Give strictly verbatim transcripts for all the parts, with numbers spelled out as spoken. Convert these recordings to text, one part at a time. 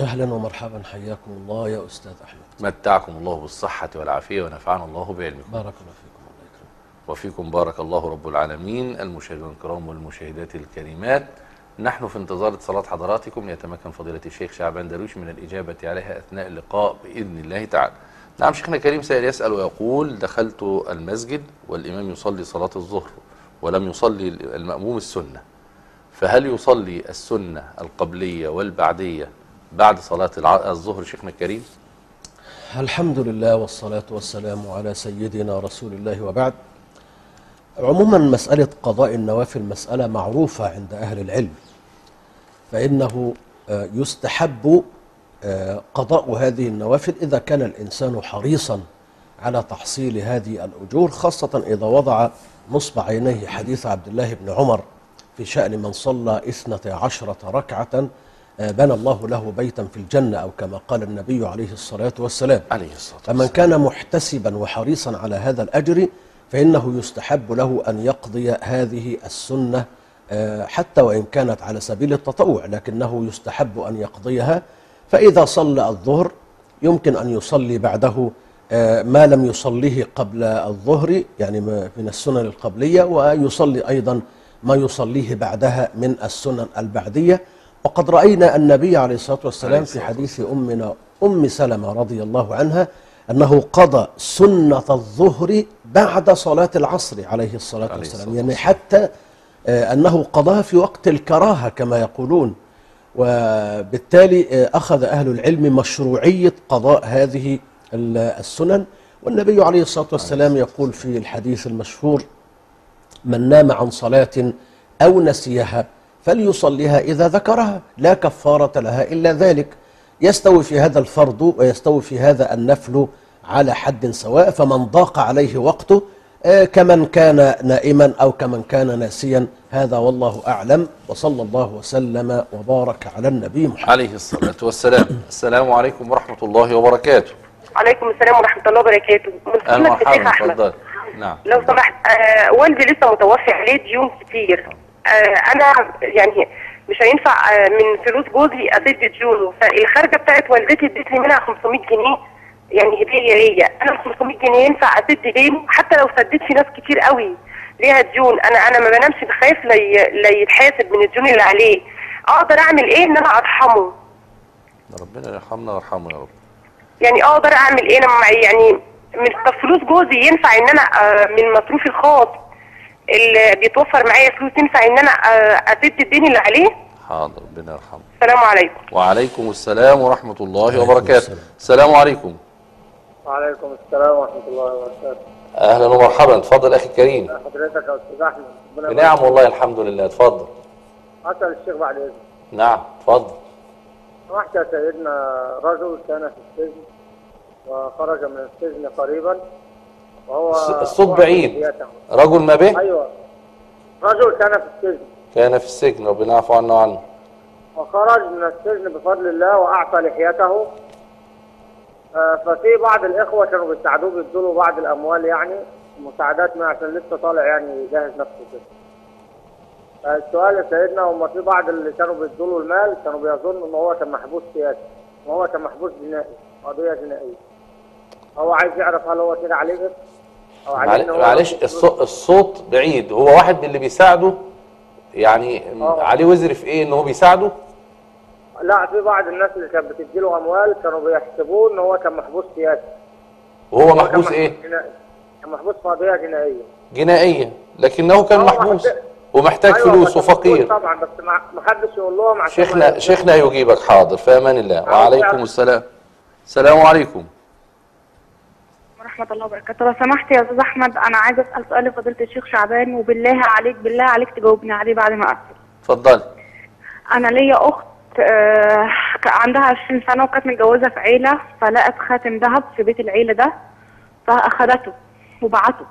أهلا ومرحبا، حياكم الله يا أستاذ أحمد. متعكم الله بالصحة والعافية ونفعنا الله بعلمكم. بارك الله فيكم. الله يكرمك. وفيكم بارك الله رب العالمين. المشاهدين الكرام والمشاهدات الكريمات، نحن في انتظار اتصالات حضراتكم ليتمكن فضيلة الشيخ شعبان درويش من الإجابة عليها أثناء اللقاء بإذن الله تعالى. نعم، شيخنا الكريم سائل يسأل ويقول: دخلت المسجد والإمام يصلي صلاة الظهر ولم يصلي المأموم السنة، فهل يصلي السنة القبلية والبعدية بعد صلاة الظهر شيخنا الكريم؟ الحمد لله والصلاة والسلام على سيدنا رسول الله، وبعد. عموما مسألة قضاء النوافل مسألة معروفة عند أهل العلم، فإنه يستحب قضاء هذه النوافل إذا كان الإنسان حريصا على تحصيل هذه الأجور، خاصة إذا وضع نصب عينيه حديث عبد الله بن عمر في شأن من صلى اثنتي عشرة ركعة بنى الله له بيتا في الجنة، أو كما قال النبي عليه الصلاة والسلام. عليه الصلاة والسلام. فمن كان محتسبا وحريصا على هذا الأجر فإنه يستحب له أن يقضي هذه السنة، حتى وإن كانت على سبيل التطوع، لكنه يستحب أن يقضيها. فإذا صلى الظهر يمكن أن يصلي بعده ما لم يصليه قبل الظهر، يعني من السنن القبلية، ويصلي أيضا ما يصليه بعدها من السنن البعدية. وقد رأينا النبي عليه الصلاة والسلام في حديث أمنا أم سلمة رضي الله عنها أنه قضى سنة الظهر بعد صلاة العصر عليه الصلاة والسلام، يعني حتى أنه قضاها في وقت الكراهة كما يقولون. وبالتالي أخذ أهل العلم مشروعية قضاء هذه السنن. والنبي عليه الصلاة والسلام يقول في الحديث المشهور: من نام عن صلاة أو نسيها فليصليها إذا ذكرها، لا كفارة لها إلا ذلك. يستوي في هذا الفرض ويستوي في هذا النفل على حد سواء، فمن ضاق عليه وقته كمن كان نائما أو كمن كان ناسيا، هذا والله أعلم. وصلى الله وسلم وبارك على النبي محمد عليه الصلاة والسلام. السلام عليكم ورحمة الله وبركاته. عليكم السلام ورحمة الله وبركاته. أهلا مرحبا، اتفضل. نعم، لو سمحت، آه والدي لسه متوفي عليه ديون كتير. آه انا يعني مش هينفع آه من فلوس جوزي اسد ديونه، فالخارجه بتاعت والدتي ادت لي منها خمسمية جنيه يعني هديه ليا. انا ال خمسمية جنيه ينفع اسد دينه حتى لو سددت في ناس كتير قوي ليها ديون؟ انا انا ما بنامش بخاف لا يتحاسب من الديون اللي عليه. اقدر اعمل ايه ان انا ارحمه؟ ربنا يرحمنا ويرحمه يا رب. يعني اقدر اعمل ايه لما يعني من فلوس جوزي ينفع ان انا آه من مصروفي الخاص اللي بيتوفر معايا فلوس ينفع ان انا اسد الدين اللي عليه؟ حاضر، ربنا يرحمه. السلام عليكم. وعليكم السلام ورحمة الله وبركاته. السلام عليكم. وعليكم السلام ورحمة الله وبركاته. أهلا ومرحبا، اتفضل أخي الكريم. حضرتك يا أستاذ أحمد. بنعم والله الحمد لله، اتفضل. أسأل الشيخ بعد إذنك. نعم اتفضل. سمحت يا سيدنا، رجل كان في السجن وخرج من السجن قريبا، وهو الصوت بعيد. رجل ما به؟ أيوه، رجل كان في السجن كان في السجن، ربنا يعفو عنا وعنه، وخرج من السجن بفضل الله وأعطى لحيته. ففي بعض الإخوة كانوا بيساعدوه بيدوا له بعض الأموال، يعني مساعدات ما عشان لسه طالع يعني يجهز نفسه كده. السؤال يا سيدنا، هم في بعض اللي كانوا بيدوا له المال كانوا بيظنوا إن هو كان محبوس سياسي وهو كان محبوس جنائي، قضية جنائية. هو عايز يعرف هل هو كده عليه إثم أو عليه إن هو معلش الصوت, الصوت بعيد. هو واحد من اللي بيساعده يعني أوه. عليه وزر في إيه؟ إن هو بيساعده؟ لا، في بعض الناس اللي كانت بتدي له اموال كانوا بيحسبوه ان هو كان محبوس سياسي. وهو محبوس ايه؟ جنائي. كان محبوس في قضيه جنائيه. جنائيه، لكنه كان محبوس ومحتاج أيوة فلوس وفقير. طبعا، بس ما حدش يقول لهم عشان شيخنا شيخنا يجيبك. حاضر، في امان الله. وعليكم السلام. السلام عليكم ورحمة الله وبركاته. لو سمحت يا استاذ احمد، انا عايزه اسال سؤال لفضيله الشيخ شعبان، وبالله عليك بالله عليك تجاوبني عليه بعد ما اقفل. اتفضلي. انا ليا اخت آه عندها عشرين سنة وكانت متجوزة في عيلة، فلقت خاتم ذهب في بيت العيلة ده فأخدته وبعته.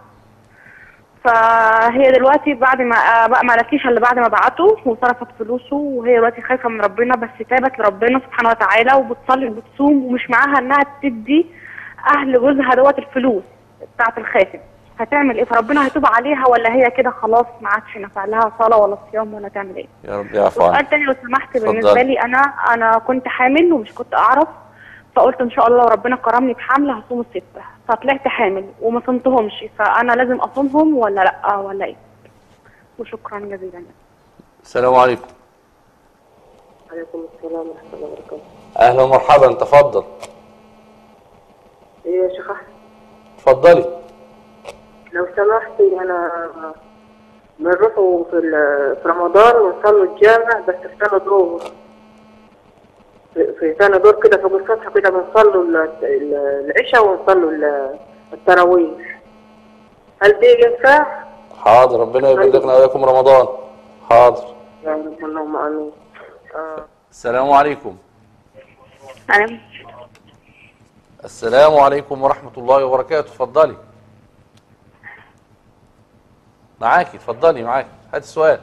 فهي دلوقتي بعد ما بقى ما لكيش الا بعد ما بعته وصرفت فلوسه، وهي دلوقتي خايفة من ربنا، بس تابت لربنا سبحانه وتعالى وبتصلي وبتصوم، ومش معاها انها تدي اهل جوزها دوت الفلوس بتاعت الخاتم. هتعمل ايه؟ فربنا هيتوب عليها ولا هي كده خلاص ما عادش نفع لها صلاه ولا صيام ولا تعمل ايه؟ يا رب يعفو عنك. سؤال تاني لو سمحت. اتفضل. بالنسبه لي انا انا كنت حامل ومش كنت اعرف، فقلت ان شاء الله ربنا كرمني بحمل هصوم السته، فطلعت حامل وما صمتهمش، فانا لازم اصومهم ولا لا ولا ايه؟ وشكرا جزيلا. السلام عليكم. عليكم السلام ورحمة الله وبركاته. اهلا ومرحبا، تفضل. ايه يا شيخ احمد؟ اتفضلي. لو سمحتي انا بنروحوا في في رمضان ونصلوا الجامع بس في سنة دور، في في سنة دور كده فوق السطح كده بنصلوا ال- ال- العشاء ونصلوا ال- التراويح. هل دي ينفع؟ حاضر، ربنا يبلغنا واياكم رمضان. حاضر. يا رب اللهم امين. آه. السلام عليكم. انا السلام عليكم ورحمة الله وبركاته. اتفضلي. معاكي، اتفضلي معاكي، هات السؤال.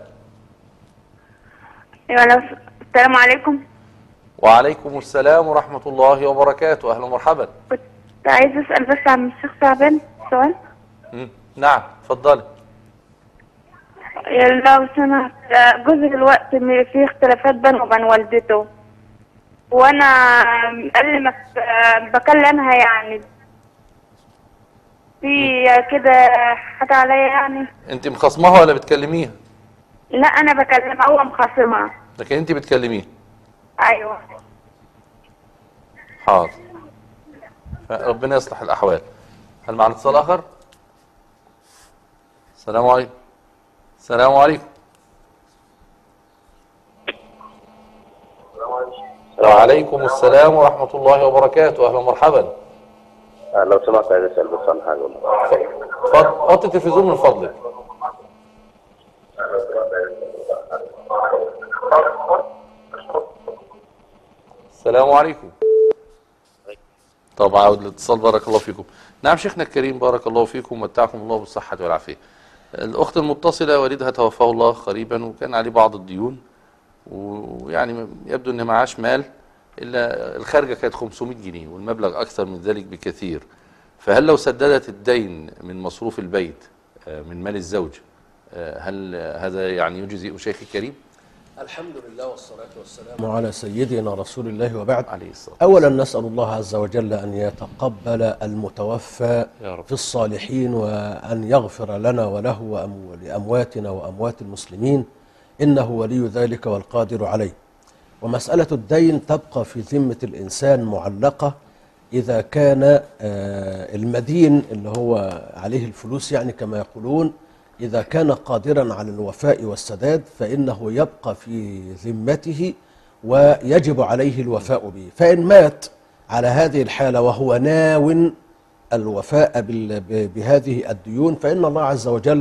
ايوه لو س- السلام عليكم. وعليكم السلام ورحمة الله وبركاته. أهلا ومرحبا. كنت عايز اسال بس عن الشيخ شعبان سؤال. مم. نعم، اتفضلي. لو سمحت، جوزي دلوقتي م- في اختلافات بينه وبين والدته، وانا قبل ما ك- بكلمها يعني في كده حاجه عليا يعني. أنت مخصمها ولا بتكلميها؟ لا انا بكلمها، هو مخاصمها. لكن أنت بتكلميها. ايوه. حاضر. ربنا يصلح الأحوال. هل معنا اتصال آخر؟ السلام عليكم. السلام عليكم. وعليكم السلام ورحمة الله وبركاته. أهلا ومرحبا. لو سمحت عايز اسال بس عن حاجه والله. اتفضل، وطي التلفزيون من فضلك. السلام عليكم. طب عاود الاتصال، بارك الله فيكم. نعم شيخنا الكريم، بارك الله فيكم ومتعكم الله بالصحة والعافية. الأخت المتصلة والدها توفاه الله قريبا وكان عليه بعض الديون، ويعني يبدو أن معاش مال، إلا الخارجة كانت خمسمائة جنيه والمبلغ أكثر من ذلك بكثير. فهل لو سددت الدين من مصروف البيت من مال الزوج، هل هذا يعني يجزئ شيخي الكريم؟ الحمد لله والصلاة والسلام على سيدنا رسول الله وبعد. عليه الصلاة. أولا نسأل الله عز وجل أن يتقبل المتوفى يا رب. في الصالحين، وأن يغفر لنا وله ولأمواتنا وأموات المسلمين، إنه ولي ذلك والقادر عليه. ومسألة الدين تبقى في ذمة الإنسان معلقة إذا كان المدين اللي هو عليه الفلوس يعني كما يقولون، إذا كان قادرا على الوفاء والسداد فإنه يبقى في ذمته ويجب عليه الوفاء به. فإن مات على هذه الحالة وهو ناو الوفاء بهذه الديون فإن الله عز وجل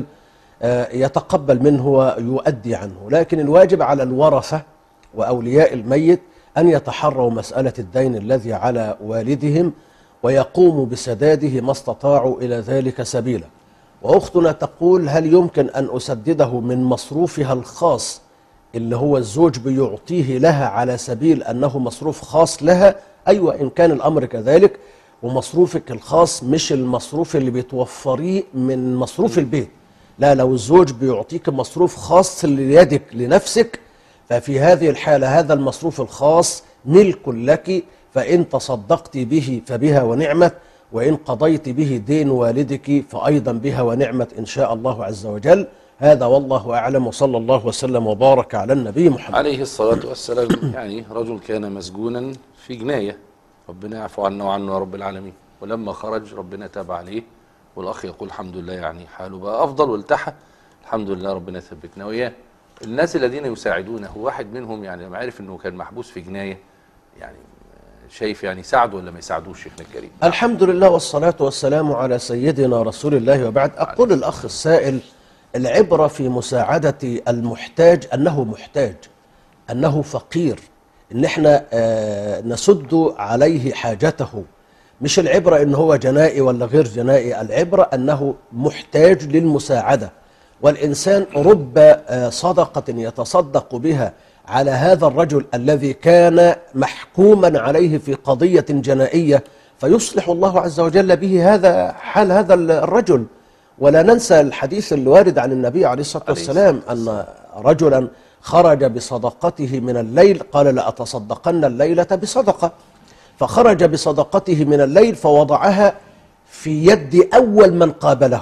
يتقبل منه ويؤدي عنه. لكن الواجب على الورثة وأولياء الميت أن يتحروا مسألة الدين الذي على والدهم ويقوموا بسداده ما استطاعوا إلى ذلك سبيلا. وأختنا تقول هل يمكن أن أسدده من مصروفها الخاص اللي هو الزوج بيعطيه لها على سبيل أنه مصروف خاص لها؟ أيوة إن كان الأمر كذلك، ومصروفك الخاص مش المصروف اللي بيتوفريه من مصروف البيت. لا، لو الزوج بيعطيك مصروف خاص ليدك لنفسك ففي هذه الحالة هذا المصروف الخاص ملك لك، فإن تصدقت به فبها ونعمت، وإن قضيت به دين والدك فأيضا بها ونعمت إن شاء الله عز وجل. هذا والله أعلم، وصلى الله وسلم وبارك على النبي محمد عليه الصلاة والسلام. يعني رجل كان مسجونا في جناية، ربنا يعفو عنا وعنه يا رب العالمين، ولما خرج ربنا تاب عليه، والأخ يقول الحمد لله يعني حاله بقى أفضل والتحى، الحمد لله ربنا ثبتنا وإياه. الناس الذين يساعدونه، واحد منهم يعني لما عرف أنه كان محبوس في جناية، يعني شايف يعني يساعده ولا ما يساعدوش شيخنا الكريم؟ الحمد لله والصلاة والسلام على سيدنا رسول الله وبعد. أقول الأخ السائل العبرة في مساعدة المحتاج أنه محتاج، أنه فقير، إن احنا آه نسد عليه حاجته، مش العبرة إن هو جنائي ولا غير جنائي، العبرة أنه محتاج للمساعدة. والإنسان رب آه صدقة يتصدق بها على هذا الرجل الذي كان محكوما عليه في قضية جنائية فيصلح الله عز وجل به هذا حال هذا الرجل. ولا ننسى الحديث اللي وارد عن النبي عليه الصلاة عليه والسلام الصلاة أن رجلا خرج بصدقته من الليل، قال لأتصدقن الليلة بصدقة، فخرج بصدقته من الليل فوضعها في يد أول من قابله،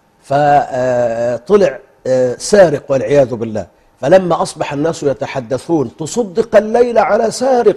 فطلع سارق والعياذ بالله. فلما أصبح الناس يتحدثون تصدق الليل على سارق،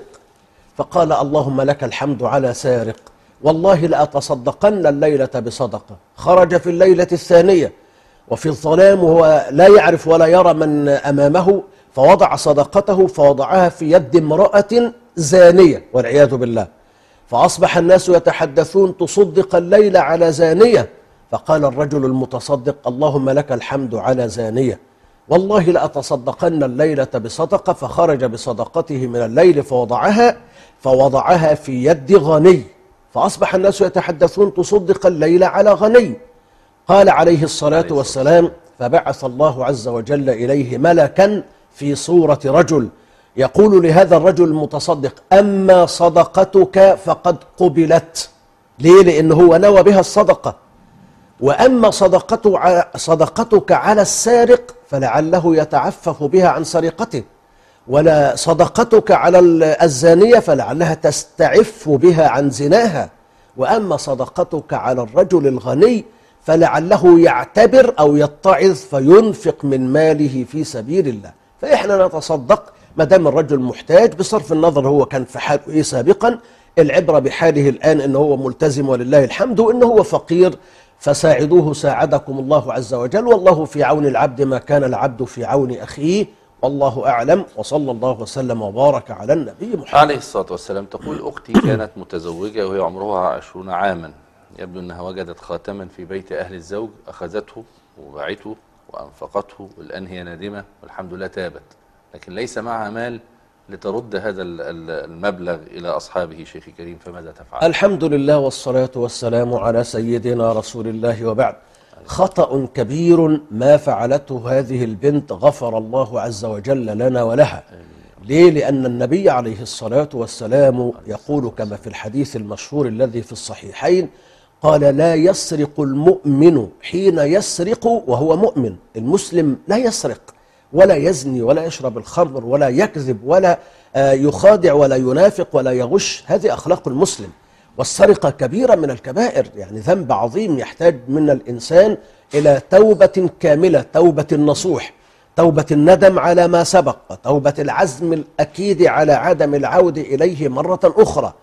فقال اللهم لك الحمد على سارق، والله لأتصدقن الليلة بصدقة. خرج في الليلة الثانية وفي الظلام وهو لا يعرف ولا يرى من أمامه، فوضع صدقته فوضعها في يد امرأة زانية والعياذ بالله، فأصبح الناس يتحدثون تصدق الليل على زانية، فقال الرجل المتصدق اللهم لك الحمد على زانية، والله لأتصدقن الليلة بصدقة. فخرج بصدقته من الليل فوضعها فوضعها في يد غني، فأصبح الناس يتحدثون تصدق الليل على غني. قال عليه الصلاة والسلام فبعث الله عز وجل إليه ملكا في صورة رجل يقول لهذا الرجل المتصدق أما صدقتك فقد قبلت. ليه؟ لأنه هو نوى بها الصدقة. وأما صدقته صدقتك على السارق فلعله يتعفف بها عن سرقته، ولا صدقتك على الزانية فلعلها تستعف بها عن زناها، وأما صدقتك على الرجل الغني فلعله يعتبر أو يتعظ فينفق من ماله في سبيل الله. فإحنا نتصدق ما دام الرجل محتاج، بصرف النظر هو كان في حاله إيه سابقا، العبرة بحاله الآن إنه هو ملتزم ولله الحمد، وإنه هو فقير فساعدوه ساعدكم الله عز وجل، والله في عون العبد ما كان العبد في عون أخيه، والله أعلم، وصلى الله وسلم وبارك على النبي محمد عليه الصلاة والسلام. تقول أختي كانت متزوجة وهي عمرها عشرون عاما، يبدو أنها وجدت خاتما في بيت أهل الزوج، أخذته وباعته وأنفقته، والآن هي نادمة والحمد لله تابت، لكن ليس معها مال لترد هذا المبلغ إلى أصحابه. شيخي الكريم فماذا تفعل؟ الحمد لله والصلاة والسلام على سيدنا رسول الله، وبعد. خطأ كبير ما فعلته هذه البنت، غفر الله عز وجل لنا ولها. ليه؟ لأن النبي عليه الصلاة والسلام يقول كما في الحديث المشهور الذي في الصحيحين، قال لا يسرق المؤمن حين يسرق وهو مؤمن. المسلم لا يسرق ولا يزني ولا يشرب الخمر ولا يكذب ولا يخادع ولا ينافق ولا يغش، هذه أخلاق المسلم. والسرقة كبيرة من الكبائر، يعني ذنب عظيم يحتاج من الإنسان إلى توبة كاملة، توبة النصوح، توبة الندم على ما سبق، توبة العزم الأكيد على عدم العودة إليه مرة أخرى،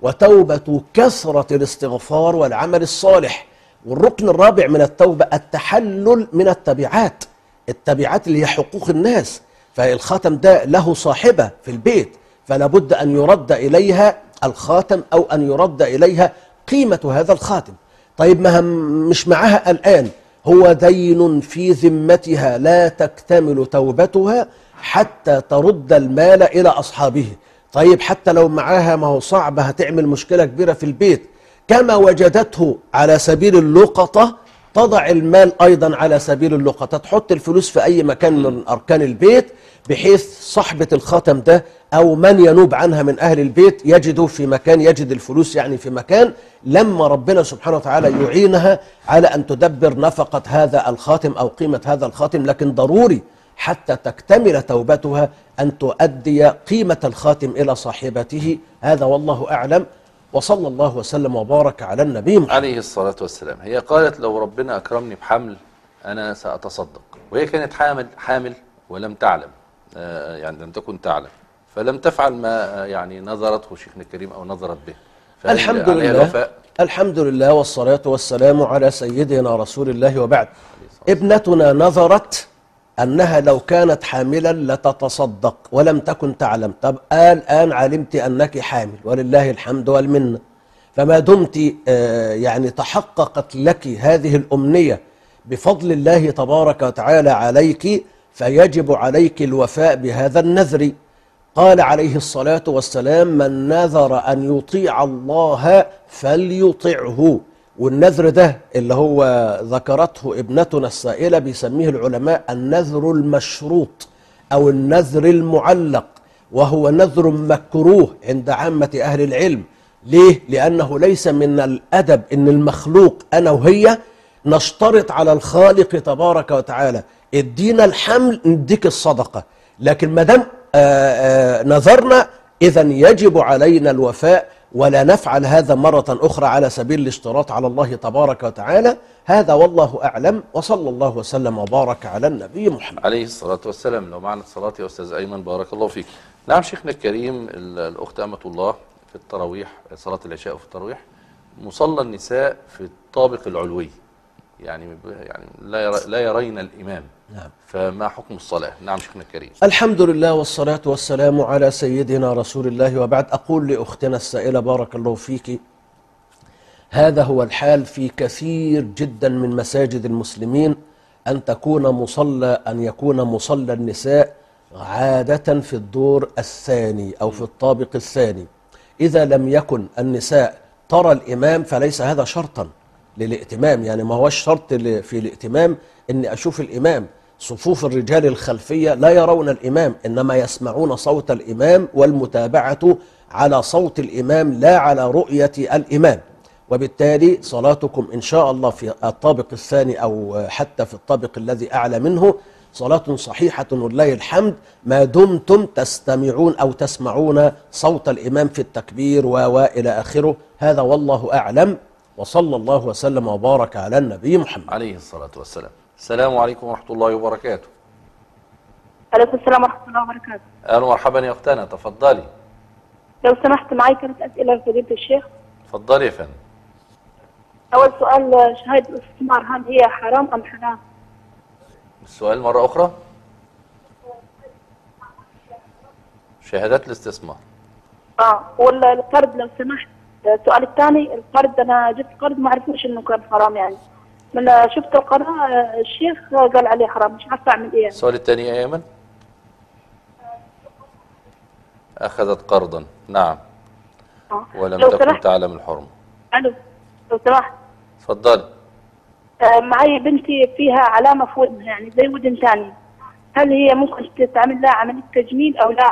وتوبة كثرة الاستغفار والعمل الصالح. والركن الرابع من التوبة التحلل من التبعات، التبعات اللي هي حقوق الناس. فالخاتم ده له صاحبة في البيت، فلا بد أن يرد إليها الخاتم أو أن يرد إليها قيمة هذا الخاتم. طيب ما مش معها الآن، هو دين في ذمتها لا تكتمل توبتها حتى ترد المال إلى أصحابه. طيب حتى لو معاها ما هو صعب، هتعمل مشكلة كبيرة في البيت. كما وجدته على سبيل اللقطة تضع المال أيضا على سبيل اللقطة، تحط الفلوس في أي مكان من أركان البيت، بحيث صاحبة الخاتم ده أو من ينوب عنها من أهل البيت يجده في مكان، يجد الفلوس يعني في مكان، لما ربنا سبحانه وتعالى يعينها على أن تدبر نفقة هذا الخاتم أو قيمة هذا الخاتم. لكن ضروري حتى تكتمل توبتها أن تؤدي قيمة الخاتم إلى صاحبته. هذا والله أعلم، وصلى الله وسلم وبارك على النبي محمد عليه الصلاة والسلام. هي قالت لو ربنا أكرمني بحمل أنا سأتصدق، وهي كانت حامل حامل ولم تعلم، آه يعني لم تكن تعلم، فلم تفعل ما يعني نظرته شيخنا الكريم أو نظرت به. الحمد لله الحمد لله والصلاة والسلام على سيدنا رسول الله، وبعد. ابنتنا نظرت أنها لو كانت حاملا لتتصدق ولم تكن تعلم. طب الآن علمت أنك حامل ولله الحمد والمنة، فما دمت يعني تحققت لك هذه الأمنية بفضل الله تبارك وتعالى عليك، فيجب عليك الوفاء بهذا النذر. قال عليه الصلاة والسلام من نذر أن يطيع الله فليطعه. والنذر ده اللي هو ذكرته ابنتنا السائلة بيسميه العلماء النذر المشروط أو النذر المعلق، وهو نذر مكروه عند عامة أهل العلم. ليه؟ لأنه ليس من الأدب إن المخلوق أنا وهي نشترط على الخالق تبارك وتعالى ادينا الحمل نديك الصدقة، لكن ما دام نذرنا إذا يجب علينا الوفاء، ولا نفعل هذا مرة أخرى على سبيل الاشتراط على الله تبارك وتعالى. هذا والله أعلم، وصلى الله وسلم وبارك على النبي محمد عليه الصلاة والسلام. لو معنا اتصالات يا أستاذ أيمن بارك الله فيك. نعم شيخنا الكريم، الأخت أمة الله في التراويح، صلاة العشاء وفي التراويح، مصلى النساء في الطابق العلوي، يعني يعني لا يرى لا يرين الإمام. نعم. فما حكم الصلاة؟ نعم شيخنا الكريم. الحمد لله والصلاة والسلام على سيدنا رسول الله، وبعد. أقول لأختنا السائلة بارك الله فيك، هذا هو الحال في كثير جدا من مساجد المسلمين، أن تكون مصلى أن يكون مصلى النساء عادة في الدور الثاني أو في الطابق الثاني. إذا لم يكن النساء ترى الإمام فليس هذا شرطا للائتمام، يعني ما هو الشرط في الائتمام أني أشوف الإمام. صفوف الرجال الخلفية لا يرون الإمام، إنما يسمعون صوت الإمام، والمتابعة على صوت الإمام لا على رؤية الإمام. وبالتالي صلاتكم إن شاء الله في الطابق الثاني أو حتى في الطابق الذي أعلى منه صلاة صحيحة ولله الحمد، ما دمتم تستمعون أو تسمعون صوت الإمام في التكبير وإلى آخره. هذا والله أعلم، وصلى الله وسلم وبارك على النبي محمد عليه الصلاة والسلام. السلام عليكم ورحمة الله وبركاته. عليكم السلام ورحمة الله وبركاته. أهلا ومرحبا يا أختنا، تفضلي. لو سمحت معي ثلاث أسئلة لفضيلة الشيخ. تفضلي يا فندم. أول سؤال، شهادة الاستثمار هل هي حرام أم حلال؟ السؤال مرة أخرى. شهادات الاستثمار. اه ولا القرض لو سمحت. السؤال الثاني، القرض أنا جبت قرض ما عرفناش إنه كان حرام، يعني من شفت القناة الشيخ قال عليه حرام، مش عارفة أعمل إيه. السؤال الثاني يا أيمن. أخذت قرضا، نعم. آه. ولم تكن تعلم الحرمة. ألو لو سمحت. تفضلي. آه معي بنتي فيها علامة في ودنها، يعني زي ودن ثاني، هل هي ممكن تتعمل لها عملية تجميل أو لا؟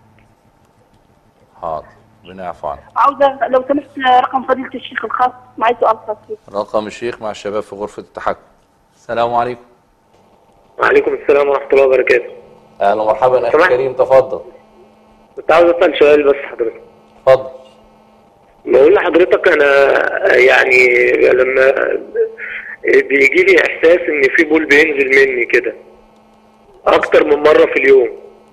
حاضر، ربنا يعفو عنك. عاوزة لو سمحت رقم فضيلة الشيخ الخاص، معي سؤال خاص فيه. رقم الشيخ مع الشباب في غرفة التحكم. السلام عليكم. وعليكم السلام ورحمة الله وبركاته. أهلا ومرحبا أخي كريم، تفضل. كنت عاوز أسأل سؤال بس حضرتك. اتفضل. بقول لحضرتك أنا يعني لما بيجي لي إحساس إن في بول بينزل مني كده أكتر من مرة في اليوم.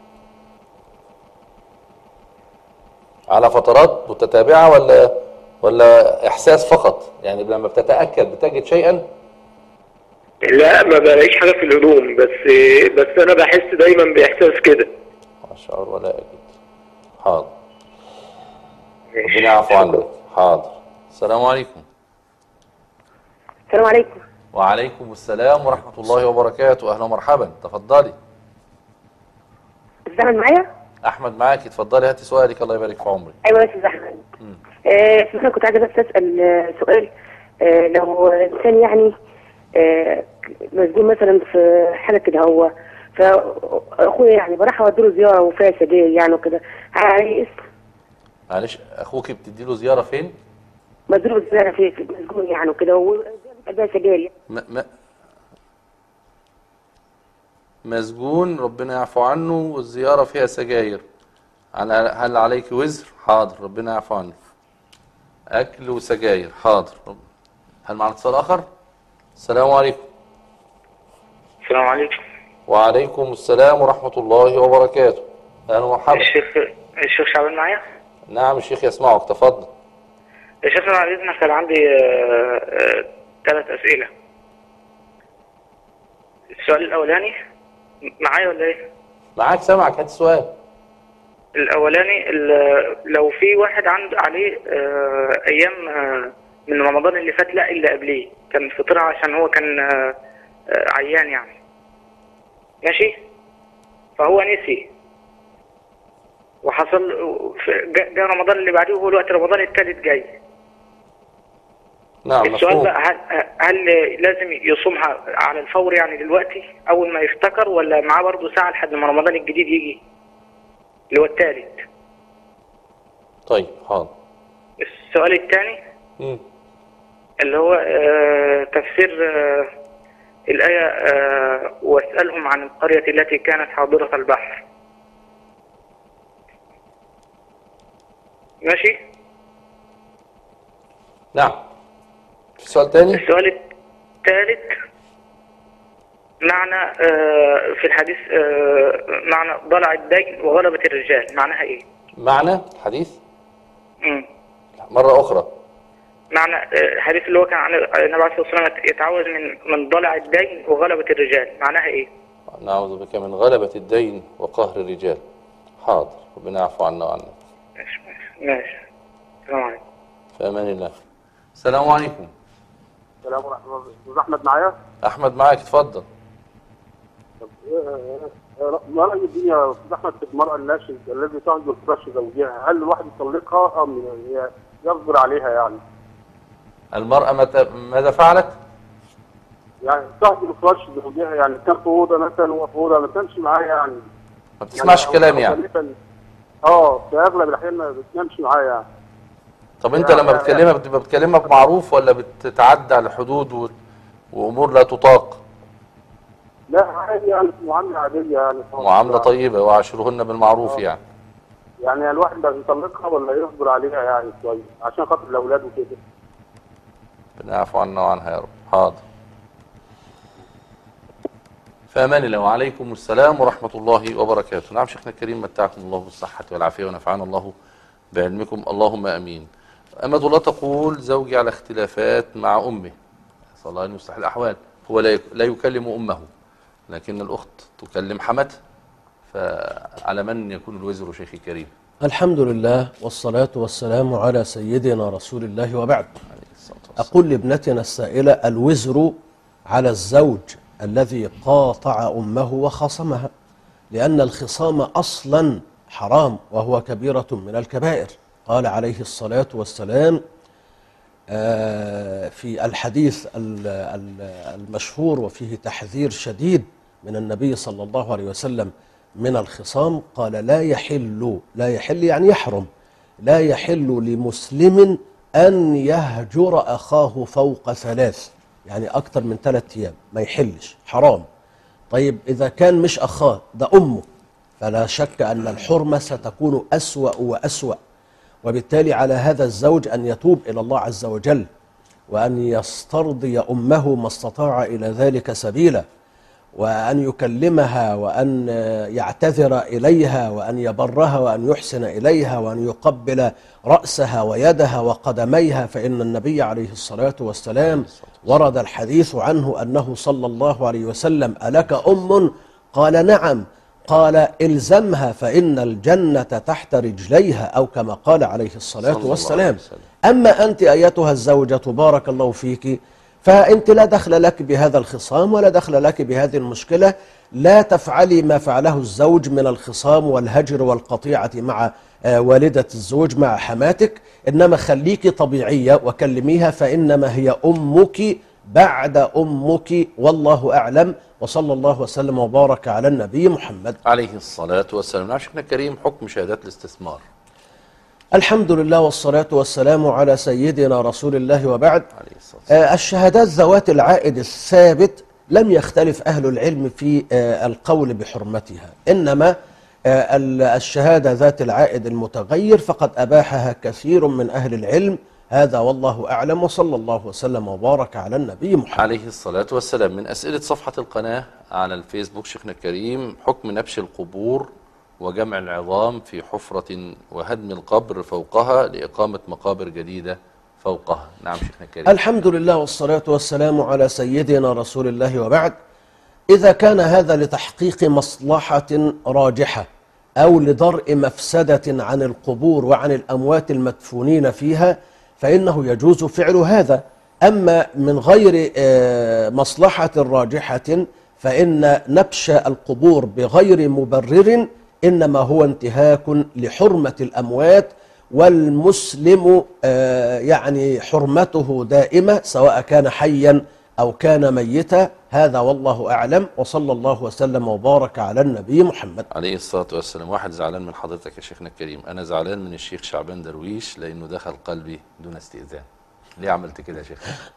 على فترات متتابعة ولا ولا إحساس فقط؟ يعني لما بتتأكد بتجد شيئا؟ لا ما بلاقيش حاجة في الهدوم، بس بس أنا بحس دايما بإحساس كده. أشعر ولا أجد. حاضر. ربنا يعفو عنك. حاضر. السلام عليكم. السلام عليكم. وعليكم السلام ورحمة الله وبركاته. أهلا ومرحبا، تفضلي. أحمد معايا؟ أحمد معاكي، تفضلي هاتي سؤالك الله يبارك في عمرك. أيوة يا أستاذ أحمد. آه أنا كنت عايزة بس أسأل آه سؤال. آه لو إنسان يعني آه مسجون مثلا في حالة كده، هو فأخويا يعني بروح أودي له زيارة وفيها سجاير يعني وكده، عليه اسم؟ معلش، أخوك بتدي له زيارة فين؟ مسجون زيارة في في مسجون يعني وكده وفيها سجاير. م... م... مسجون ربنا يعفو عنه والزيارة فيها سجاير، هل عليك وزر؟ حاضر، ربنا يعفو عنك. أكل وسجاير، حاضر. هل معنا اتصال آخر؟ السلام عليكم. السلام عليكم. وعليكم السلام ورحمة الله وبركاته. أهلا ومرحبا. الشيخ الشيخ شعبان معايا؟ نعم الشيخ يسمعك، تفضل. يا شيخ أنا على إذنك كان عندي ثلاث أسئلة. السؤال الأولاني معايا ولا إيه؟ معاك، سامعك، هات السؤال. الأولاني لو في واحد عنده عليه أيام من رمضان اللي فات لا اللي قبليه كان فطرها عشان هو كان عيان يعني، ماشي، فهو نسي وحصل جاء رمضان اللي بعديه وهو الوقت رمضان الثالث جاي. نعم. السؤال بقى هل, هل لازم يصومها على الفور يعني دلوقتي اول ما يفتكر، ولا معاه برضه ساعه لحد ما رمضان الجديد يجي اللي هو الثالث؟ طيب حاضر. السؤال الثاني، اللي هو آه، تفسير آه، الآية آه، واسألهم عن القرية التي كانت حاضرة البحر. ماشي. نعم. في سؤال تاني؟ السؤال الثالث معنى آه، في الحديث آه، معنى ضلع الدين وغلبة الرجال معناها ايه؟ معنى حديث مم. مرة أخرى. معنى آه، الحديث اللي هو كان عن النبي عليه الصلاة والسلام يتعوذ من من ضلع الدين وغلبة الرجال معناها ايه؟ نعوذ بك من غلبة الدين وقهر الرجال. حاضر، ربنا يعفو عنا وعنا. ماشي ماشي ماشي. السلام عليكم. في أمان الله. السلام عليكم. السلام ورحمة الله. أستاذ أحمد معايا؟ أحمد معاك، اتفضل. طب ما رأي الدنيا يا أستاذ أحمد في المرأة الناشزة الذي تهجر فراش زوجها، هل الواحد يطلقها أم يصبر عليها يعني؟ المرأة متى ماذا فعلت؟ يعني تهجر فراش زوجها، يعني كان في أوضة مثلا وهو في أوضة ما كانش معاه يعني. ما بتسمعش يعني كلام يعني؟ اه في أغلب الأحيان ما بتنامش معاه يعني. طب أنت يعني لما بتكلمها بتبقى بتكلمها بمعروف ولا بتتعدى على الحدود و... وأمور لا تطاق؟ لا عادي يعني معاملة عادية يعني. معاملة طيبة وعاشرهن بالمعروف. آه. يعني يعني الواحد لازم يطلقها ولا يصبر عليها يعني شوية عشان خاطر الأولاد وكده. ربنا يعفو عنا وعنها يا رب. حاضر. في أمان الله. وعليكم السلام ورحمة الله وبركاته. نعم شيخنا الكريم، متعكم الله بالصحة والعافية ونفعنا الله بعلمكم اللهم أمين. أمة الله تقول: زوجي على اختلافات مع أمه، صلى الله عليه وسلم الأحوال، هو لا يكلم أمه لكن الأخت تكلم حمته، فعلى من يكون الوزر شيخي الكريم؟ الحمد لله والصلاة والسلام على سيدنا رسول الله وبعد. أقول لابنتنا السائلة: الوزر على الزوج الذي قاطع أمه وخاصمها، لأن الخصام أصلا حرام وهو كبيرة من الكبائر. قال عليه الصلاة والسلام في الحديث المشهور وفيه تحذير شديد من النبي صلى الله عليه وسلم من الخصام، قال: لا يحل، لا يحل يعني يحرم، لا يحل لمسلم أن يهجر أخاه فوق ثلاث، يعني أكثر من ثلاث أيام ما يحلش، حرام. طيب إذا كان مش أخاه، ده أمه، فلا شك أن الحرمة ستكون أسوأ وأسوأ. وبالتالي على هذا الزوج أن يتوب إلى الله عز وجل، وأن يسترضي أمه ما استطاع إلى ذلك سبيلا، وأن يكلمها، وأن يعتذر إليها، وأن يبرها، وأن يحسن إليها، وأن يقبل رأسها ويدها وقدميها. فإن النبي عليه الصلاة والسلام ورد الحديث عنه أنه صلى الله عليه وسلم: ألك أم؟ قال: نعم. قال: إلزمها فإن الجنة تحت رجليها، أو كما قال عليه الصلاة والسلام. أما أنت أيتها الزوجة بارك الله فيك، فأنت لا دخل لك بهذا الخصام ولا دخل لك بهذه المشكلة، لا تفعلي ما فعله الزوج من الخصام والهجر والقطيعة مع والدة الزوج مع حماتك، إنما خليك طبيعية وكلميها، فإنما هي أمك بعد أمك، والله أعلم. وصلى الله وسلم وبارك على النبي محمد عليه الصلاة والسلام. نعم شيخنا الكريم، حكم شهادات الاستثمار. الحمد لله والصلاة والسلام على سيدنا رسول الله وبعد. آه الشهادات ذوات العائد الثابت لم يختلف أهل العلم في آه القول بحرمتها، إنما آه الشهادة ذات العائد المتغير فقد أباحها كثير من أهل العلم، هذا والله أعلم. وصلى الله وسلم وبارك على النبي محمد عليه الصلاة والسلام. من أسئلة صفحة القناة على الفيسبوك شيخنا الكريم: حكم نبش القبور وجمع العظام في حفرة وهدم القبر فوقها لإقامة مقابر جديدة فوقها. نعم شيخنا الكريم. الحمد لله والصلاة والسلام على سيدنا رسول الله وبعد. إذا كان هذا لتحقيق مصلحة راجحة أو لدرء مفسدة عن القبور وعن الأموات المدفونين فيها فإنه يجوز فعل هذا. أما من غير مصلحة راجحة فإن نبش القبور بغير مبرر إنما هو انتهاك لحرمة الأموات، والمسلم يعني حرمته دائمة سواء كان حيا أو كان ميتا، هذا والله أعلم. وصلى الله وسلم وبارك على النبي محمد عليه الصلاة والسلام. واحد زعلان من حضرتك يا شيخنا الكريم: أنا زعلان من الشيخ شعبان درويش لأنه دخل قلبي دون استئذان. ليه عملت كده يا شيخ؟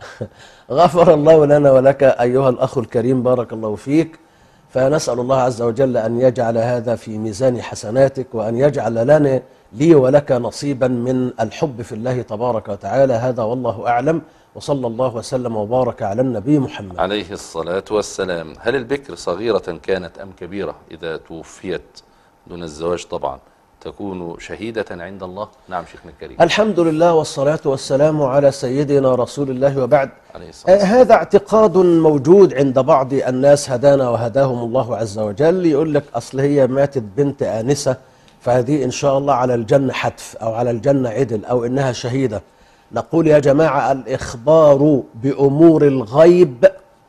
غفر الله لنا ولك أيها الأخ الكريم، بارك الله فيك. فنسأل الله عز وجل أن يجعل هذا في ميزان حسناتك، وأن يجعل لنا لي ولك نصيبا من الحب في الله تبارك وتعالى. هذا والله أعلم، وصلى الله وسلم وبارك على النبي محمد عليه الصلاة والسلام. هل البكر صغيرة كانت أم كبيرة إذا توفيت دون الزواج طبعا تكون شهيدة عند الله؟ نعم شيخنا الكريم. الحمد لله والصلاة والسلام على سيدنا رسول الله وبعد. عليه الصلاة والسلام. آه هذا اعتقاد موجود عند بعض الناس، هدانا وهداهم الله عز وجل. يقول لك أصل هي ماتت بنت آنسة فهذه إن شاء الله على الجنة حتف أو على الجنة عدل أو إنها شهيدة. نقول يا جماعة الإخبار بأمور الغيب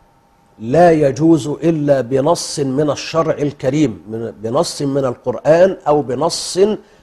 لا يجوز إلا بنص من الشرع الكريم، بنص من القرآن أو بنص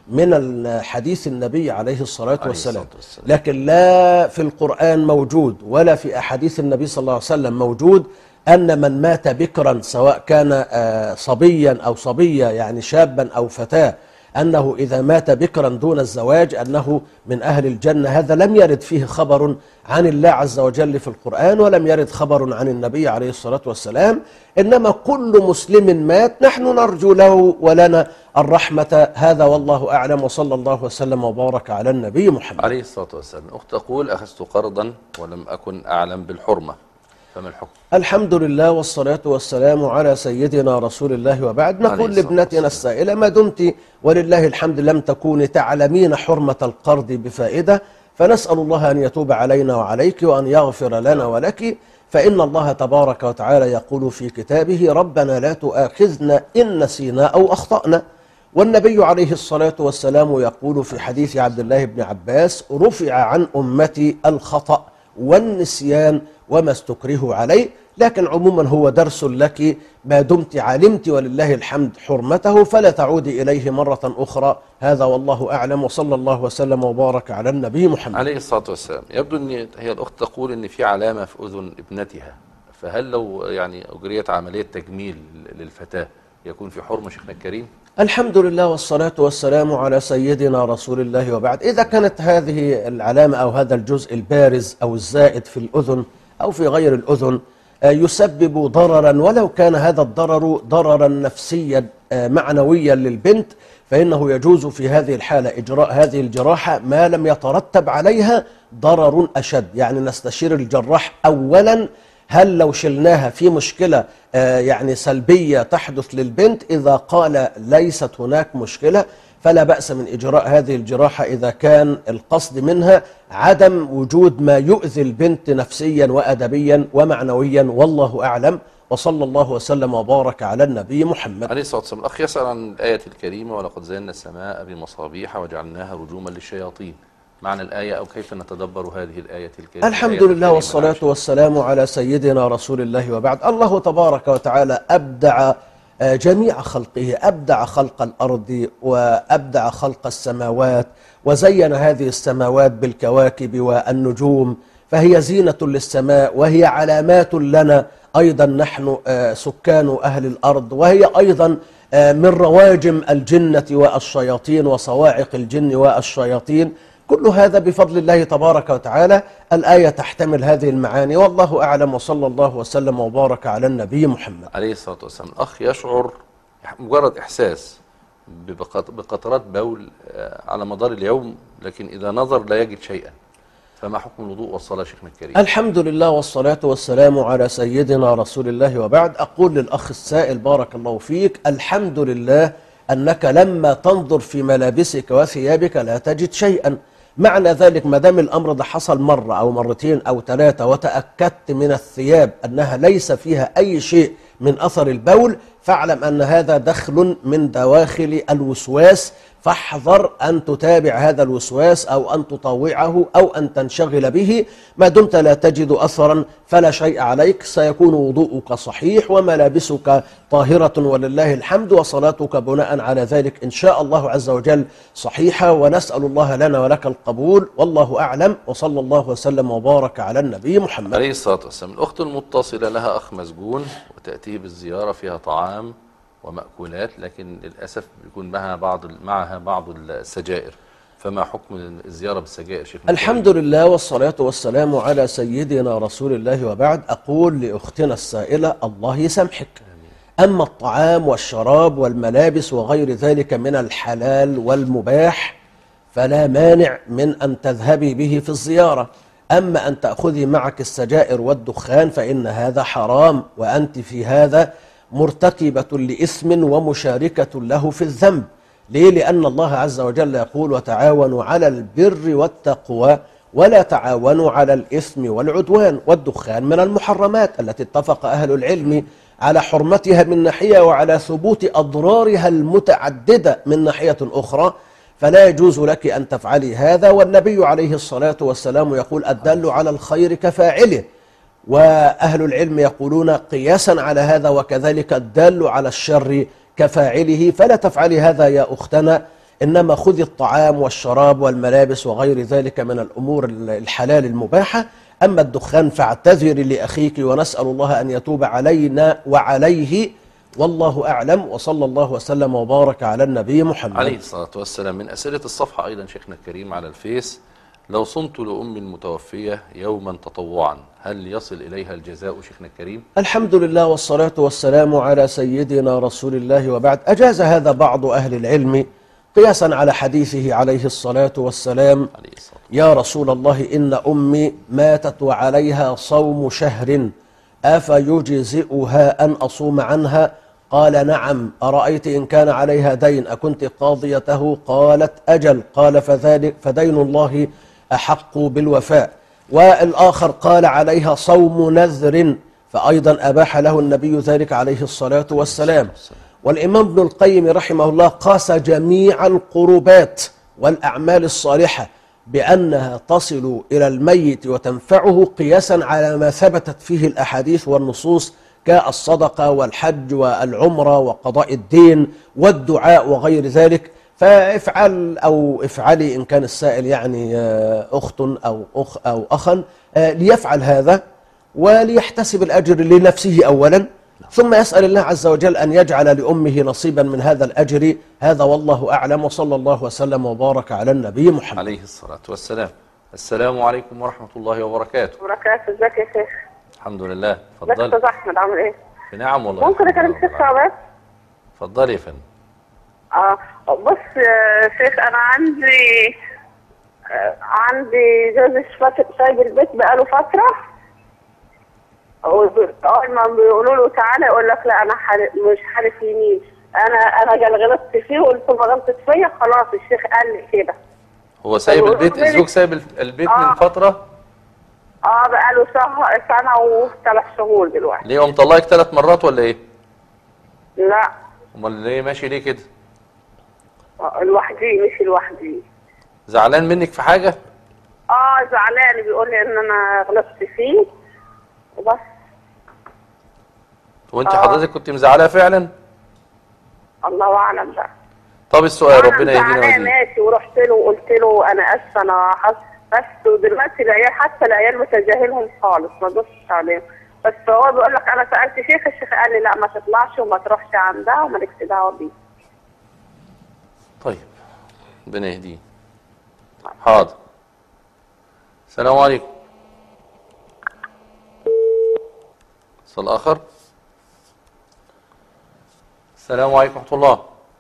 من حديث النبي عليه الصلاة والسلام. لكن لا في القرآن موجود ولا في أحاديث النبي صلى الله عليه وسلم موجود أن من مات بكرا سواء كان صبيا أو صبية يعني شابا أو فتاة أنه إذا مات بكرا دون الزواج أنه من أهل الجنة. هذا لم يرد فيه خبر عن الله عز وجل في القرآن، ولم يرد خبر عن النبي عليه الصلاة والسلام. إنما كل مسلم مات نحن نرجو له ولنا الرحمة. هذا والله أعلم، وصلى الله وسلم وبارك على النبي محمد عليه الصلاة والسلام. أخت تقول أخذت قرضا ولم أكن أعلم بالحرمة، فما الحكم؟ الحمد لله والصلاة والسلام على سيدنا رسول الله وبعد. نقول لابنتنا السائلة ما دمت ولله الحمد لم تكوني تعلمين حرمة القرض بفائدة، فنسأل الله أن يتوب علينا وعليك وأن يغفر لنا ولك، فإن الله تبارك وتعالى يقول في كتابه ربنا لا تؤاخذنا إن نسينا أو أخطأنا. والنبي عليه الصلاة والسلام يقول في حديث عبد الله بن عباس رفع عن أمتي الخطأ والنسيان وما استكرهوا عليه. لكن عموما هو درس لك، ما دمت علمت ولله الحمد حرمته فلا تعودي إليه مرة أخرى. هذا والله أعلم، وصلى الله وسلم وبارك على النبي محمد عليه الصلاة والسلام. يبدو أن هي الأخت تقول أن في علامة في أذن ابنتها، فهل لو يعني أجريت عملية تجميل للفتاة يكون في حرمة شيخنا الكريم؟ الحمد لله والصلاة والسلام على سيدنا رسول الله وبعد. إذا كانت هذه العلامة أو هذا الجزء البارز أو الزائد في الأذن أو في غير الأذن يسبب ضررا، ولو كان هذا الضرر ضررا نفسيا معنويا للبنت، فإنه يجوز في هذه الحالة إجراء هذه الجراحة ما لم يترتب عليها ضرر أشد. يعني نستشير الجراح أولا هل لو شلناها في مشكلة يعني سلبية تحدث للبنت. إذا قال ليست هناك مشكلة فلا بأس من إجراء هذه الجراحة إذا كان القصد منها عدم وجود ما يؤذي البنت نفسيا وأدبيا ومعنويا، والله أعلم، وصلى الله وسلم وبارك على النبي محمد عليه الصلاة والسلام. الأخ يسأل عن الآية الكريمة ولقد زينا السماء بمصابيح وجعلناها رجوما للشياطين، معنى الآية أو كيف نتدبر هذه الآية الكريمة؟ الحمد لله والصلاة والسلام على سيدنا رسول الله وبعد. الله تبارك وتعالى أبدع جميع خلقه، أبدع خلق الأرض وأبدع خلق السماوات، وزين هذه السماوات بالكواكب والنجوم، فهي زينة للسماء وهي علامات لنا أيضا نحن سكان أهل الأرض، وهي أيضا من رواجم الجنة والشياطين وصواعق الجن والشياطين. كل هذا بفضل الله تبارك وتعالى. الآية تحتمل هذه المعاني، والله أعلم، وصلى الله وسلم وبارك على النبي محمد عليه الصلاة والسلام. الأخ يشعر مجرد إحساس بقطرات بول على مدار اليوم، لكن إذا نظر لا يجد شيئا، فما حكم الوضوء والصلاة شيخنا الكريم؟ الحمد لله والصلاة والسلام على سيدنا رسول الله وبعد. أقول للأخ السائل بارك الله فيك الحمد لله أنك لما تنظر في ملابسك وثيابك لا تجد شيئا. معنى ذلك ما دام الأمر ده حصل مرة أو مرتين أو ثلاثة وتأكدت من الثياب أنها ليس فيها أي شيء من أثر البول، فاعلم أن هذا دخل من دواخل الوسواس، فاحذر أن تتابع هذا الوسواس أو أن تطوعه أو أن تنشغل به. ما دمت لا تجد أثرا فلا شيء عليك، سيكون وضوءك صحيح وملابسك طاهرة ولله الحمد، وصلاتك بناء على ذلك إن شاء الله عز وجل صحيحة، ونسأل الله لنا ولك القبول، والله أعلم، وصلى الله وسلم وبارك على النبي محمد عليه الصلاة والسلام. الأخت المتصلة لها أخ مسجون وتأتيه بالزيارة فيها طعام ومأكولات، لكن للأسف بيكون معها بعض معها بعض السجائر، فما حكم الزيارة بالسجائر شيخنا؟ الحمد لله والصلاة والسلام على سيدنا رسول الله، وبعد. أقول لأختنا السائلة الله يسامحك. أما الطعام والشراب والملابس وغير ذلك من الحلال والمباح فلا مانع من أن تذهبي به في الزيارة. أما أن تأخذي معك السجائر والدخان فإن هذا حرام، وأنت في هذا مرتكبة لإثم ومشاركة له في الذنب. ليه؟ لأن الله عز وجل يقول وتعاونوا على البر والتقوى ولا تعاونوا على الإثم والعدوان. والدخان من المحرمات التي اتفق أهل العلم على حرمتها من ناحية وعلى ثبوت أضرارها المتعددة من ناحية أخرى، فلا يجوز لك أن تفعلي هذا. والنبي عليه الصلاة والسلام يقول الدال على الخير كفاعله، وأهل العلم يقولون قياسا على هذا وكذلك الدال على الشر كفاعله. فلا تفعلي هذا يا أختنا، إنما خذي الطعام والشراب والملابس وغير ذلك من الأمور الحلال المباحة. أما الدخان فاعتذري لأخيك، ونسأل الله أن يتوب علينا وعليه، والله أعلم. وصلى الله وسلم وبارك على النبي محمد عليه الصلاة والسلام. من أسئلة الصفحة أيضا شيخنا الكريم على الفيس: لو صمت لأم متوفية يوما تطوعا هل يصل إليها الجزاء شيخنا الكريم؟ الحمد لله والصلاة والسلام على سيدنا رسول الله، وبعد. أجاز هذا بعض أهل العلم قياسا على حديثه عليه الصلاة والسلام: يا رسول الله إن أمي ماتت وعليها صوم شهر أفيجزئها أن أصوم عنها؟ قال نعم. أرأيت إن كان عليها دين أكنت قاضيته؟ قالت أجل. قال فذلك فدين الله أحق بالوفاء. والآخر قال عليها صوم نذر، فأيضا أباح له النبي ذلك عليه الصلاة والسلام. والإمام ابن القيم رحمه الله قاس جميع القربات والأعمال الصالحة بأنها تصل إلى الميت وتنفعه قياسا على ما ثبتت فيه الأحاديث والنصوص كالصدقة والحج والعمرة وقضاء الدين والدعاء وغير ذلك. فافعل أو افعلي إن كان السائل يعني أخت أو أخ أو أخا ليفعل هذا وليحتسب الأجر لنفسه أولا، ثم يسأل الله عز وجل أن يجعل لأمه نصيبا من هذا الأجر. هذا والله أعلم، وصلى الله وسلم وبارك على النبي محمد عليه الصلاة والسلام. السلام عليكم ورحمة الله وبركاته. وبركاته. ازيك يا شيخ؟ الحمد لله. ازيك اتفضلي. يا استاذ احمد، عامل ايه؟ بنعم والله. ممكن اكلم الشيخ شعبان؟ اتفضلي يا فندم. اه بص يا شيخ، انا عندي آه عندي جوزي فاتح سايب البيت بقاله فتره، اول ما بيقولوا له تعالى يقول لك لا انا حالف مش حالف يمين، انا انا غلطت فيه وقلت ما غلطت فيا، خلاص الشيخ قال لي كده. هو سايب البيت؟ الزوج سايب البيت آه. من فتره؟ اه بقاله شهر سنه وثلاث شهور دلوقتي. ليه؟ هو مطلقك ثلاث مرات ولا ايه؟ لا. امال ليه ماشي ليه كده؟ لوحدي، مش لوحدي. زعلان منك في حاجه؟ اه زعلان، بيقول لي ان انا غلطت فيه وبس. وانت آه. حضرتك كنت مزعلاه فعلا؟ الله اعلم بقى. طب السؤال ربنا يهدينا ويهديك. ماشي، ورحت له وقلت له انا اسفه انا حصل، بس ودلوقتي العيال حتى العيال متجاهلهم خالص ما تبصش عليهم، بس هو بيقول لك انا سالت شيخ، الشيخ قال لي لا ما تطلعش وما تروحش عندها ومالكش دعوه بيه. طيب ربنا يهديه. حاضر. السلام عليكم. اتصال اخر. السلام عليكم ورحمه الله.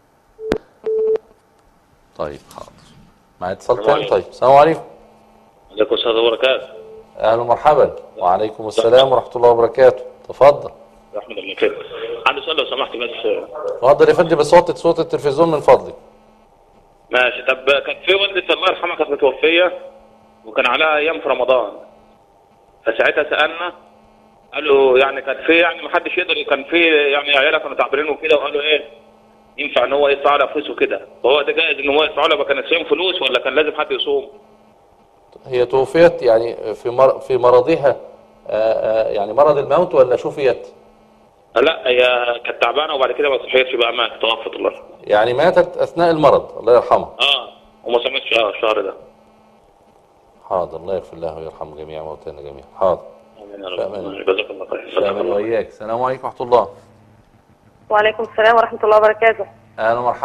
طيب حاضر. معايا اتصال تاني. طيب السلام عليكم. عليكم السلام وبركاته. اهلا ومرحبا. وعليكم السلام ورحمه الله وبركاته. تفضل. احمد الله يكرمك. عندي سؤال لو سمحت بس. اتفضل يا فندم، بس وطي صوت التلفزيون من فضلك. ماشي. طب كانت في والدتي الله يرحمها كانت متوفيه وكان عليها ايام في رمضان، فساعتها سالنا قالوا يعني كان في يعني ما حدش يقدر، كان في يعني عيالها كانوا تعبانين وكده، وقالوا ايه ينفع ان هو يدفع لها فلوس وكده، فهو ده جائز ان هو يدفع لها؟ كان يصوم فلوس ولا كان لازم حد يصوم؟ هي توفيت يعني في مر... في مرضها آآ آآ يعني مرض الموت ولا شفيت؟ لا هي كانت تعبانه وبعد كده ما صحيتش بقى، ماتت توفت الله. يعني ماتت اثناء المرض، الله يرحمها. اه وما صامتش اه الشهر ده. حاضر، الله يغفر له ويرحم جميع موتانا جميعا. حاضر. امين يا رب. جزاك الله خير. سلام وإياك. السلام عليكم ورحمه الله. وعليكم السلام ورحمه الله وبركاته. اهلا ومرحبا.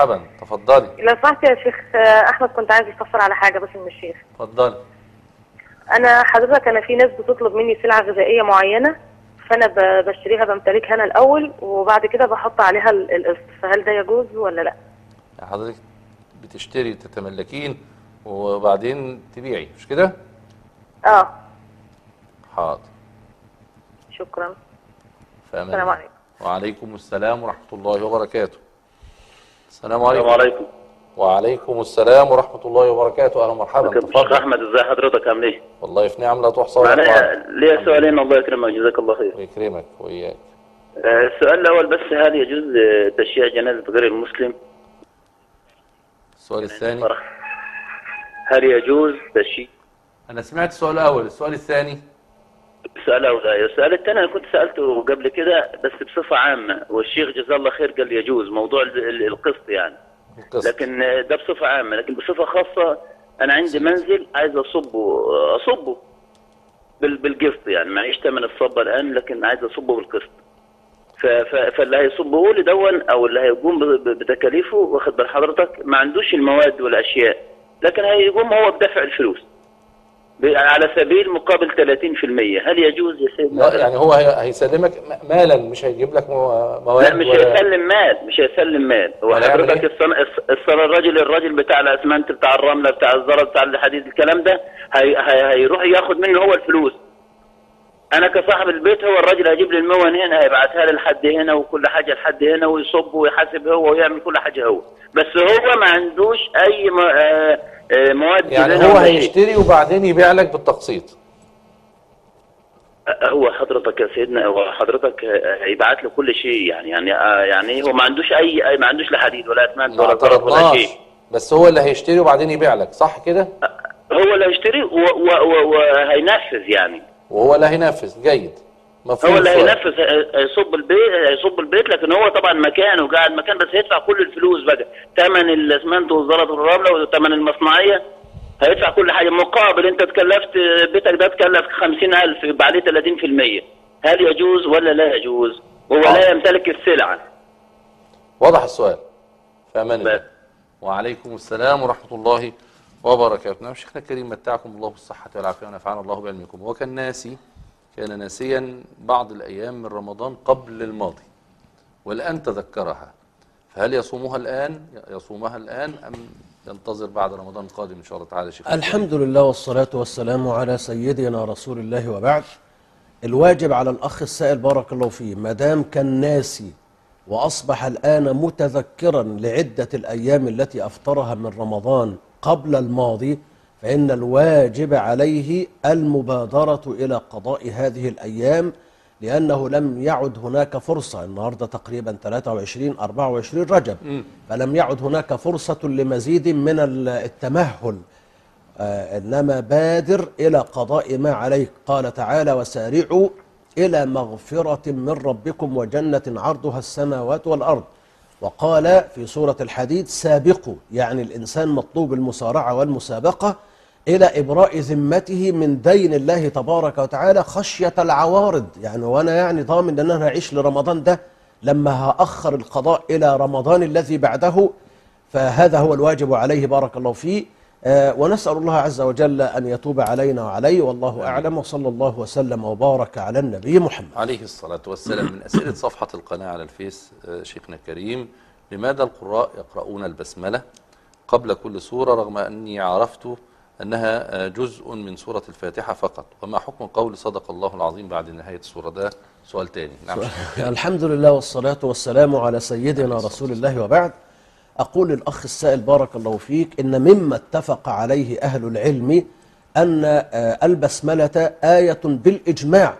اتفضلي. لو سمحت يا شيخ احمد، كنت عايز استفسر على حاجه بس من الشيخ. اتفضلي. انا حضرتك انا في ناس بتطلب مني سلعه غذائيه معينه، فانا بشتريها بمتلكها انا الاول وبعد كده بحط عليها القسط، فهل ده يجوز ولا لا؟ حضرتك بتشتري تتملكين وبعدين تبيعي مش كده؟ اه. حاضر. شكرا. السلام عليكم. وعليكم السلام ورحمة الله وبركاته. السلام عليكم. السلام عليكم. وعليكم السلام ورحمة الله وبركاته. أهلا ومرحبا. اتفضل. أحمد ازي حضرتك عامل ايه؟ والله في نعم لا تحصى. معايا ليا سؤالين الله يكرمك جزاك الله خير. ويكرمك وإياك. آه السؤال الأول بس، هل يجوز تشييع جنازة غير المسلم؟ السؤال الثاني. هل يجوز تشييع؟ أنا سمعت السؤال الأول، السؤال الثاني. السؤال الأول. السؤال الثاني أنا كنت سألته قبل كده بس بصفة عامة، والشيخ جزاه الله خير قال يجوز موضوع القسط يعني. القسط. لكن ده بصفة عامة، لكن بصفة خاصة أنا عندي منزل عايز أصبه أصبه بالقسط يعني، معيش ثمن الصبة الآن لكن عايز أصبه بالقسط. فاللي هيصبه لي دون أو اللي هيقوم بتكاليفه واخد بال حضرتك ما عندوش المواد والأشياء، لكن هيقوم هو بدفع الفلوس على سبيل مقابل ثلاثين في المية. هل يجوز يا سيدنا؟ لا يعني هو هيسلمك مالا، مش هيجيب لك مواد. لا مش هيسلم مال، مش هيسلم مال. هو حضرتك الصنع الراجل الراجل بتاع الاسمنت بتاع الرمله بتاع الزلط بتاع الحديد الكلام ده هي هي هيروح ياخد منه هو الفلوس. انا كصاحب البيت هو الراجل هيجيب لي المون هنا، هيبعتها لي لحد هنا وكل حاجه لحد هنا ويصب ويحاسب هو ويعمل كل حاجه هو، بس هو ما عندوش اي مواد. يعني هو هيشتري وبعدين يبيع لك بالتقسيط. هو حضرتك يا سيدنا هو حضرتك هيبعت له كل شيء يعني يعني يعني هو ما عندوش اي ما عندوش لا حديد ولا اسمنت ولا زلط ولا شيء، بس هو اللي هيشتري وبعدين يبيع لك، صح كده؟ هو اللي هيشتري وهينفذ يعني، وهو اللي هينفذ. جيد. هو اللي هينفذ هيصب البيت هيصب البيت لكن هو طبعا مكانه قاعد مكان، بس هيدفع كل الفلوس بقى، ثمن الاسمنت والزلط والرمله وثمن المصنعيه، هيدفع كل حاجه مقابل انت تكلفت بيتك ده تكلف خمسين ألف يبقى عليه ثلاثين في المية. هل يجوز ولا لا يجوز؟ وهو آه. لا يمتلك السلعه. واضح السؤال. في امان الله. وعليكم السلام ورحمه الله وبركاته. نعم شيخنا الكريم متعكم الله بالصحه والعافيه ونفعنا الله بعلمكم. وكان ناسي كان ناسيا بعض الايام من رمضان قبل الماضي والان تذكرها، فهل يصومها الان يصومها الان ام ينتظر بعد رمضان القادم ان شاء الله تعالى؟ شيخ الحمد لله والصلاة والسلام على سيدنا رسول الله وبعد. الواجب على الأخ السائل بارك الله فيه ما دام كان ناسي وأصبح الآن متذكرا لعدة الأيام التي أفطرها من رمضان قبل الماضي، فإن الواجب عليه المبادرة إلى قضاء هذه الأيام، لأنه لم يعد هناك فرصة. النهاردة تقريبا ثلاثة وعشرين أربعة وعشرين رجب، م. فلم يعد هناك فرصة لمزيد من التمهل، آه إنما بادر إلى قضاء ما عليك. قال تعالى وسارعوا إلى مغفرة من ربكم وجنة عرضها السماوات والأرض. وقال في سورة الحديد سابقوا، يعني الإنسان مطلوب المسارعة والمسابقة إلى إبراء ذمته من دين الله تبارك وتعالى خشية العوارض. يعني وأنا يعني ضامن أن أنا هعيش لرمضان ده لما هأخر القضاء إلى رمضان الذي بعده، فهذا هو الواجب عليه بارك الله فيه. آه ونسأل الله عز وجل أن يتوب علينا وعليه، والله أعلم، وصلى الله وسلم وبارك على النبي محمد عليه الصلاة والسلام. من أسئلة صفحة القناة على الفيس آه شيخنا الكريم، لماذا القراء يقرؤون البسملة قبل كل سورة رغم أني عرفت أنها جزء من سورة الفاتحة فقط؟ وما حكم قول صدق الله العظيم بعد نهاية السورة؟ ده سؤال تاني. نعم. الحمد لله والصلاة والسلام على سيدنا رسول الله وبعد. أقول للأخ السائل بارك الله فيك إن مما اتفق عليه أهل العلم أن البسملة آية بالإجماع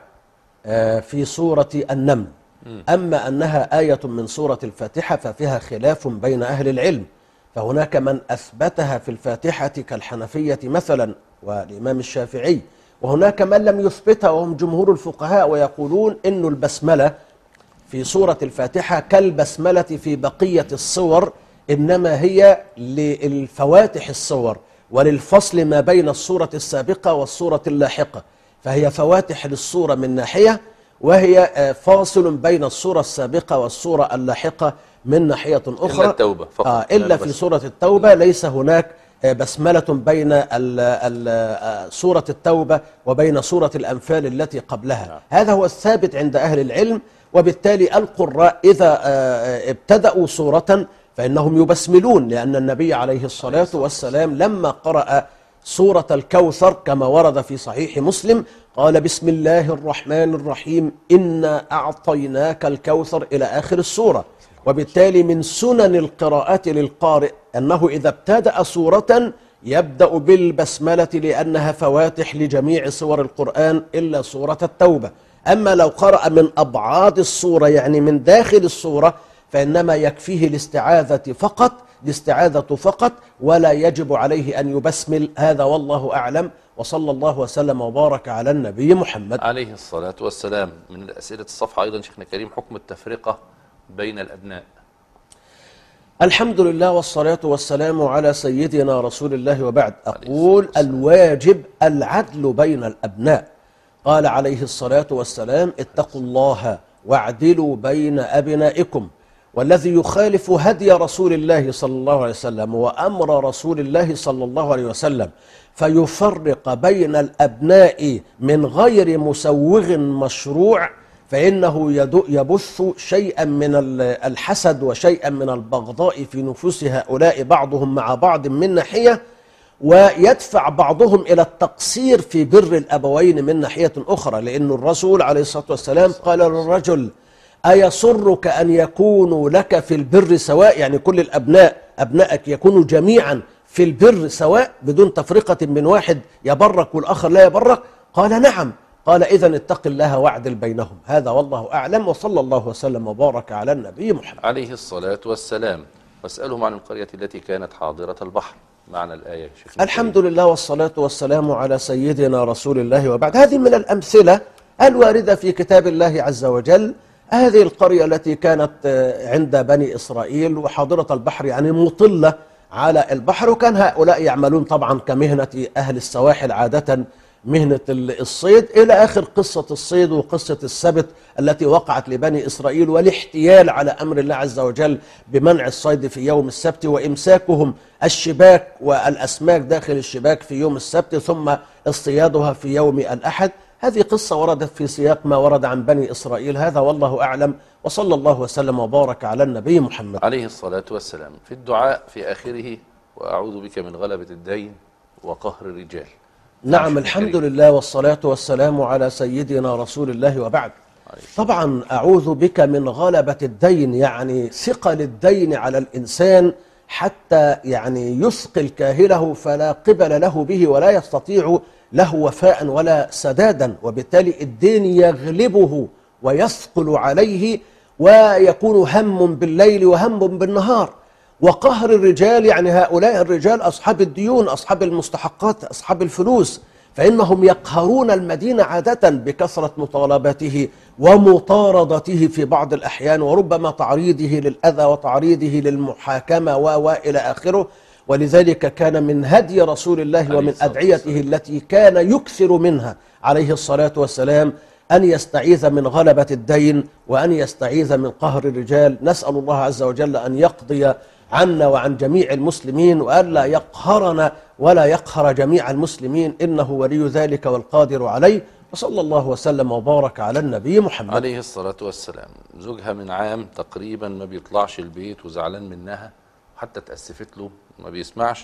في سورة النمل، أما أنها آية من سورة الفاتحة ففيها خلاف بين أهل العلم، فهناك من أثبتها في الفاتحة كالحنفية مثلا والإمام الشافعي، وهناك من لم يثبتها وهم جمهور الفقهاء ويقولون إن البسملة في سورة الفاتحة كالبسملة في بقية الصور، إنما هي للفواتح الصور وللفصل ما بين الصورة السابقة والصورة اللاحقة، فهي فواتح للصورة من ناحية وهي فاصل بين السورة السابقة والسورة اللاحقة من ناحية أخرى، إلا التوبة فقط. آه إلا في سورة التوبة ليس هناك بسملة بين ال ال سورة التوبة وبين سورة الأنفال التي قبلها. نعم. هذا هو الثابت عند أهل العلم، وبالتالي القراء إذا ابتدأوا سورة فإنهم يبسملون، لأن النبي عليه الصلاة والسلام لما قرأ سورة الكوثر كما ورد في صحيح مسلم قال بسم الله الرحمن الرحيم إنا أعطيناك الكوثر إلى آخر السورة. وبالتالي من سنن القراءة للقارئ أنه إذا ابتدأ سورة يبدأ بالبسملة لأنها فواتح لجميع سور القرآن إلا سورة التوبة. أما لو قرأ من أبعاد السورة يعني من داخل السورة فإنما يكفيه الاستعاذة فقط الاستعاذة فقط ولا يجب عليه أن يبسمل. هذا والله أعلم، وصلى الله وسلم وبارك على النبي محمد عليه الصلاة والسلام. من الأسئلة الصفحة أيضا شيخنا الكريم حكم التفرقة بين الأبناء. الحمد لله والصلاة والسلام على سيدنا رسول الله، وبعد. أقول الواجب العدل بين الأبناء. قال عليه الصلاة والسلام اتقوا الله واعدلوا بين أبنائكم، والذي يخالف هدي رسول الله صلى الله عليه وسلم وأمر رسول الله صلى الله عليه وسلم فيفرق بين الأبناء من غير مسوغ مشروع فإنه يبث شيئا من الحسد وشيئا من البغضاء في نفوس هؤلاء بعضهم مع بعض من ناحية، ويدفع بعضهم إلى التقصير في بر الأبوين من ناحية أخرى. لأن الرسول عليه الصلاة والسلام قال للرجل أيسرك أن يكونوا لك في البر سواء، يعني كل الأبناء أبنائك يكونوا جميعا في البر سواء بدون تفرقة من واحد يبرك والآخر لا يبرك؟ قال نعم. قال إذن اتق الله واعدل بينهم. هذا والله أعلم، وصلى الله وسلم وبارك على النبي محمد عليه الصلاة والسلام. واسألهم عن القرية التي كانت حاضرة البحر. معنى الآية شيخنا. الحمد لله والصلاة والسلام على سيدنا رسول الله، وبعد. هذه من الأمثلة الواردة في كتاب الله عز وجل. هذه القرية التي كانت عند بني إسرائيل وحاضرة البحر يعني مطلة على البحر، وكان هؤلاء يعملون طبعا كمهنة أهل السواحل عادة مهنة الصيد، إلى آخر قصة الصيد وقصة السبت التي وقعت لبني إسرائيل والاحتيال على أمر الله عز وجل بمنع الصيد في يوم السبت وإمساكهم الشباك والأسماك داخل الشباك في يوم السبت ثم اصطيادها في يوم الأحد. هذه قصة وردت في سياق ما ورد عن بني إسرائيل. هذا والله أعلم، وصلى الله وسلم وبارك على النبي محمد عليه الصلاة والسلام. في الدعاء في آخره وأعوذ بك من غلبة الدين وقهر الرجال. نعم الحمد لله والصلاة والسلام على سيدنا رسول الله، وبعد. طبعا أعوذ بك من غلبة الدين يعني ثقل الدين على الإنسان حتى يعني يثقل كاهله فلا قبل له به ولا يستطيع له وفاء ولا سدادا، وبالتالي الدين يغلبه ويثقل عليه ويكون هم بالليل وهم بالنهار. وقهر الرجال يعني هؤلاء الرجال أصحاب الديون، أصحاب المستحقات، أصحاب الفلوس، فإنهم يقهرون المدينة عادة بكثرة مطالبته ومطاردته في بعض الأحيان، وربما تعريضه للأذى وتعريضه للمحاكمة وإلى آخره. ولذلك كان من هدي رسول الله ومن أدعيته التي كان يكثر منها عليه الصلاة والسلام أن يستعيذ من غلبة الدين وأن يستعيذ من قهر الرجال. نسأل الله عز وجل أن يقضي عنا وعن جميع المسلمين وألا يقهرنا ولا يقهر جميع المسلمين، إنه ولي ذلك والقادر عليه. وصلى الله وسلم وبارك على النبي محمد عليه الصلاة والسلام. زوجها من عام تقريبا ما بيطلعش البيت وزعلان منها، حتى تأسفت له ما بيسمعش.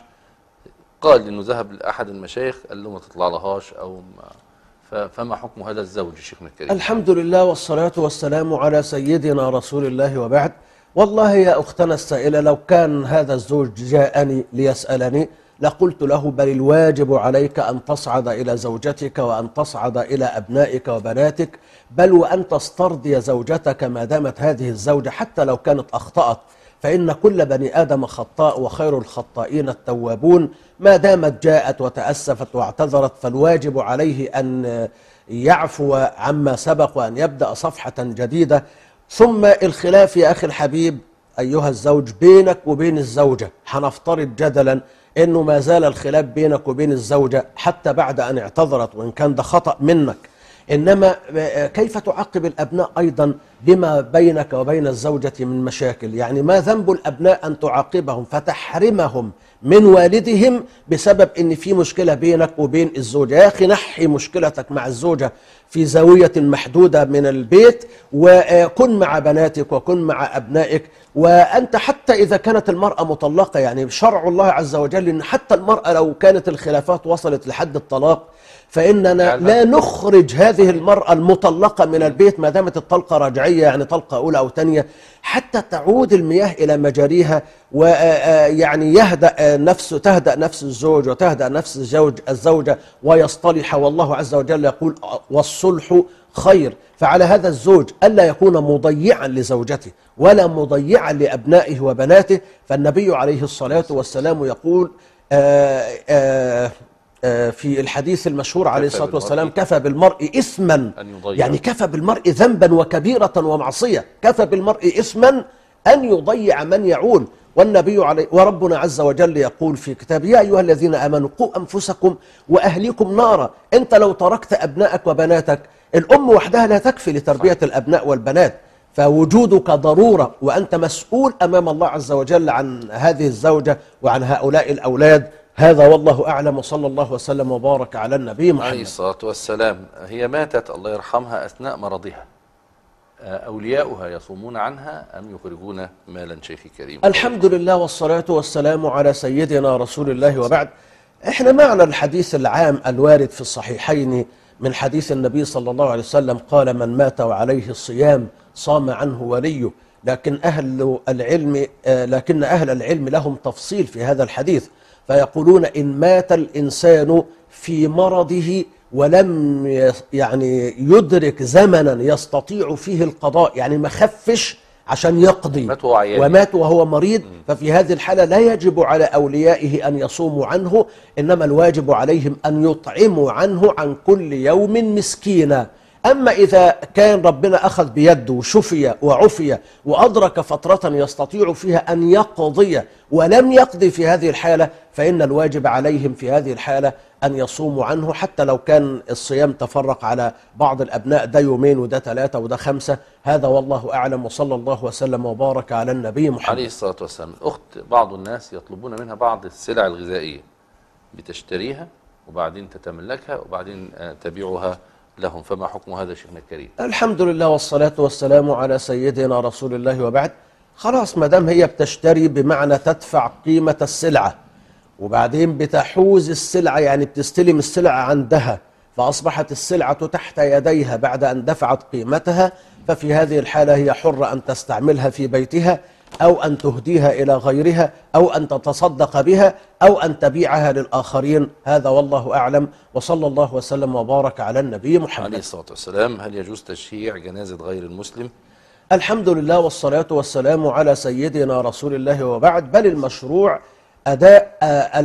قال إنه ذهب لأحد المشايخ قال له ما تطلع لهاش أو ما، فما حكم هذا الزوج شيخنا الكريم؟ الحمد لله والصلاة والسلام على سيدنا رسول الله، وبعد. والله يا أختنا السائلة، لو كان هذا الزوج جاءني ليسألني لقلت له بل الواجب عليك أن تصعد إلى زوجتك وأن تصعد إلى أبنائك وبناتك، بل وأن تسترضي زوجتك ما دامت هذه الزوجة حتى لو كانت أخطأت، فإن كل بني آدم خطاء وخير الخطائين التوابون. ما دامت جاءت وتأسفت واعتذرت فالواجب عليه أن يعفو عما سبق وأن يبدأ صفحة جديدة. ثم الخلاف يا أخي الحبيب أيها الزوج بينك وبين الزوجة، هنفترض جدلا أنه ما زال الخلاف بينك وبين الزوجة حتى بعد أن اعتذرت، وإن كان ده خطأ منك، إنما كيف تعاقب الأبناء أيضا بما بينك وبين الزوجة من مشاكل؟ يعني ما ذنب الأبناء أن تعاقبهم فتحرمهم من والدهم بسبب إن في مشكلة بينك وبين الزوجة؟ يا أخي نحي مشكلتك مع الزوجة في زاوية محدودة من البيت، وكن مع بناتك وكن مع أبنائك. وأنت حتى إذا كانت المرأة مطلقة، يعني شرع الله عز وجل إن حتى المرأة لو كانت الخلافات وصلت لحد الطلاق فإننا لا نخرج هذه المرأة المطلقة من البيت ما دامت الطلقة رجعية، يعني طلقة أولى أو ثانية، حتى تعود المياه إلى مجاريها، ويعني يهدأ نفسه تهدأ نفس الزوج وتهدأ نفس الزوج الزوجة ويصطلح. والله عز وجل يقول والصلح خير. فعلى هذا الزوج ألا يكون مضيعا لزوجته ولا مضيعا لأبنائه وبناته. فالنبي عليه الصلاة والسلام يقول آآ آآ في الحديث المشهور عليه الصلاة والسلام كفى بالمرء إثما، يعني كفى بالمرء ذنبا وكبيرة ومعصية، كفى بالمرء إثما أن يضيع من يعول. والنبي عليه وربنا عز وجل يقول في كتابه يا أيها الذين آمنوا قوا أنفسكم وأهليكم نارا. أنت لو تركت أبنائك وبناتك، الأم وحدها لا تكفي لتربية الأبناء والبنات، فوجودك ضرورة، وأنت مسؤول أمام الله عز وجل عن هذه الزوجة وعن هؤلاء الأولاد. هذا والله أعلم، وصلى الله وسلم وبارك على النبي محمد عليه الصلاة والسلام. هي ماتت الله يرحمها أثناء مرضها، أولياؤها يصومون عنها أم يخرجون مالا شيخي كريم؟ الحمد لله والصلاة والسلام على سيدنا رسول الله. وبعد، احنا معنا الحديث العام الوارد في الصحيحين من حديث النبي صلى الله عليه وسلم قال من مات وعليه الصيام صام عنه وليه. لكن أهل العلم لكن أهل العلم لهم تفصيل في هذا الحديث، فيقولون إن مات الإنسان في مرضه ولم يعني يدرك زمنا يستطيع فيه القضاء، يعني ما خفش عشان يقضي مات وهو عيان، ومات وهو مريض، ففي هذه الحالة لا يجب على أوليائه أن يصوموا عنه، إنما الواجب عليهم أن يطعموا عنه عن كل يوم مسكينا. أما إذا كان ربنا أخذ بيده وشفي وعفي وأدرك فترة يستطيع فيها أن يقضي ولم يقضي في هذه الحالة، فإن الواجب عليهم في هذه الحالة أن يصوموا عنه، حتى لو كان الصيام تفرق على بعض الأبناء، ده يومين وده ثلاثة وده خمسة. هذا والله أعلم، وصلى الله وسلم وبارك على النبي محمد عليه الصلاة والسلام. الأخت بعض الناس يطلبون منها بعض السلع الغذائية، بتشتريها وبعدين تتملكها وبعدين تبيعها لهم، فما حكم هذا شيخنا الكريم؟ الحمد لله والصلاة والسلام على سيدنا رسول الله. وبعد، خلاص ما دام هي بتشتري بمعنى تدفع قيمة السلعة وبعدين بتحوز السلعة، يعني بتستلم السلعة عندها فأصبحت السلعة تحت يديها بعد أن دفعت قيمتها، ففي هذه الحالة هي حرة أن تستعملها في بيتها أو أن تهديها إلى غيرها أو أن تتصدق بها أو أن تبيعها للآخرين. هذا والله أعلم، وصلى الله وسلم وبارك على النبي محمد عليه الصلاة والسلام. هل يجوز تشييع جنازة غير المسلم؟ الحمد لله والصلاة والسلام على سيدنا رسول الله. وبعد، بل المشروع أداء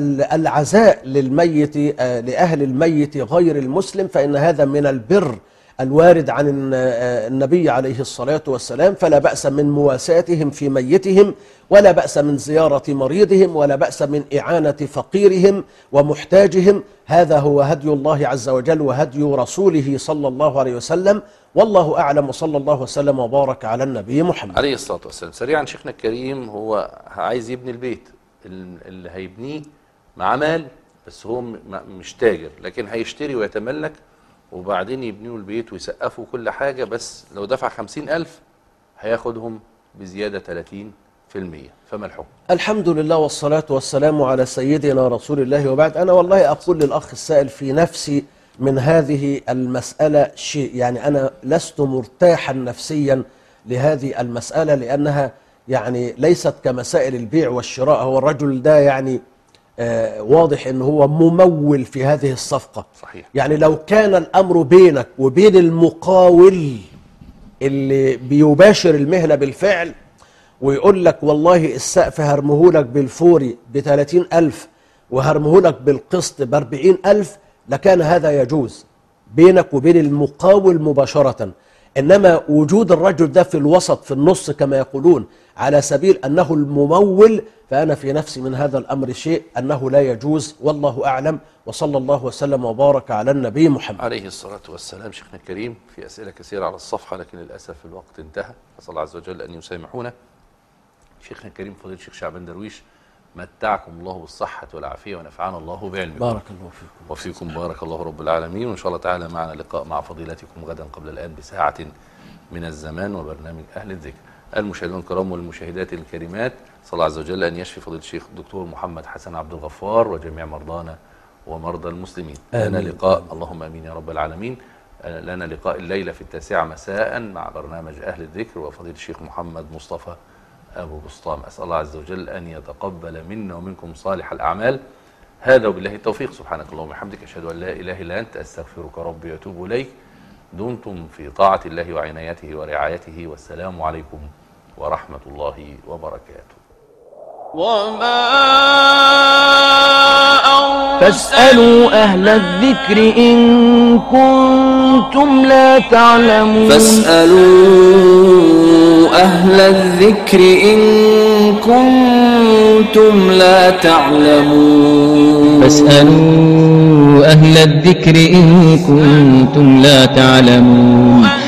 العزاء للميت لأهل الميت غير المسلم، فإن هذا من البر الوارد عن النبي عليه الصلاة والسلام، فلا بأس من مواساتهم في ميتهم، ولا بأس من زيارة مريضهم، ولا بأس من إعانة فقيرهم ومحتاجهم. هذا هو هدي الله عز وجل وهدي رسوله صلى الله عليه وسلم، والله أعلم، وصلى الله وسلم وبارك على النبي محمد عليه الصلاة والسلام. سريعا شيخنا الكريم، هو عايز يبني البيت اللي هيبنيه مع مال، بس هو مش تاجر، لكن هيشتري ويتملك وبعدين يبنوا البيت ويسقفوا كل حاجة، بس لو دفع خمسين ألف هياخدهم بزيادة ثلاثين في المية، فما الحكم؟ الحمد لله والصلاة والسلام على سيدنا رسول الله. وبعد، أنا والله أقول للأخ السائل في نفسي من هذه المسألة شيء، يعني أنا لست مرتاحا نفسيا لهذه المسألة، لأنها يعني ليست كمسائل البيع والشراء. هو الرجل ده يعني آه واضح أنه هو ممول في هذه الصفقة. صحيح. يعني لو كان الأمر بينك وبين المقاول اللي بيباشر المهنة بالفعل ويقول لك والله السقف هرمهولك بالفوري بثلاثين ألف وهرمهولك بالقسط بأربعين ألف، لكان هذا يجوز بينك وبين المقاول مباشرة. إنما وجود الرجل ده في الوسط في النص كما يقولون على سبيل أنه الممول، فأنا في نفسي من هذا الأمر شيء أنه لا يجوز، والله أعلم. وصلى الله وسلم وبارك على النبي محمد عليه الصلاة والسلام. شيخنا الكريم في أسئلة كثيرة على الصفحة لكن للأسف الوقت انتهى، أسأل الله عز وجل أن يسامحونا. شيخنا الكريم فضيلة الشيخ شعبان درويش، متعكم الله بالصحة والعافية ونفعنا الله بعلمكم. بارك الله فيكم. وفيكم بارك الله رب العالمين. وإن شاء الله تعالى معنا لقاء مع فضيلتكم غدا قبل الآن بساعة من الزمان وبرنامج أهل الذكر. المشاهدين الكرام والمشاهدات الكريمات، صلى الله عز وجل أن يشفي فضيلة الشيخ الدكتور محمد حسن عبد الغفار وجميع مرضانا ومرضى المسلمين. لنا لقاء، اللهم امين يا رب العالمين، لنا لقاء الليله في التاسعه مساء مع برنامج اهل الذكر وفضيله الشيخ محمد مصطفى ابو بسطام. اسال الله عز وجل ان يتقبل منا ومنكم صالح الاعمال. هذا وبالله التوفيق. سبحانك اللهم وبحمدك، اشهد ان لا اله الا انت، استغفرك ربي واتوب اليك. دمتم في طاعه الله وعنايته ورعايته، والسلام عليكم ورحمه الله وبركاته. وما فاسألوا أهل الذكر إن كنتم لا تعلمون. فاسألوا أهل الذكر إن كنتم لا تعلمون. فاسألوا أهل الذكر إن كنتم لا تعلمون.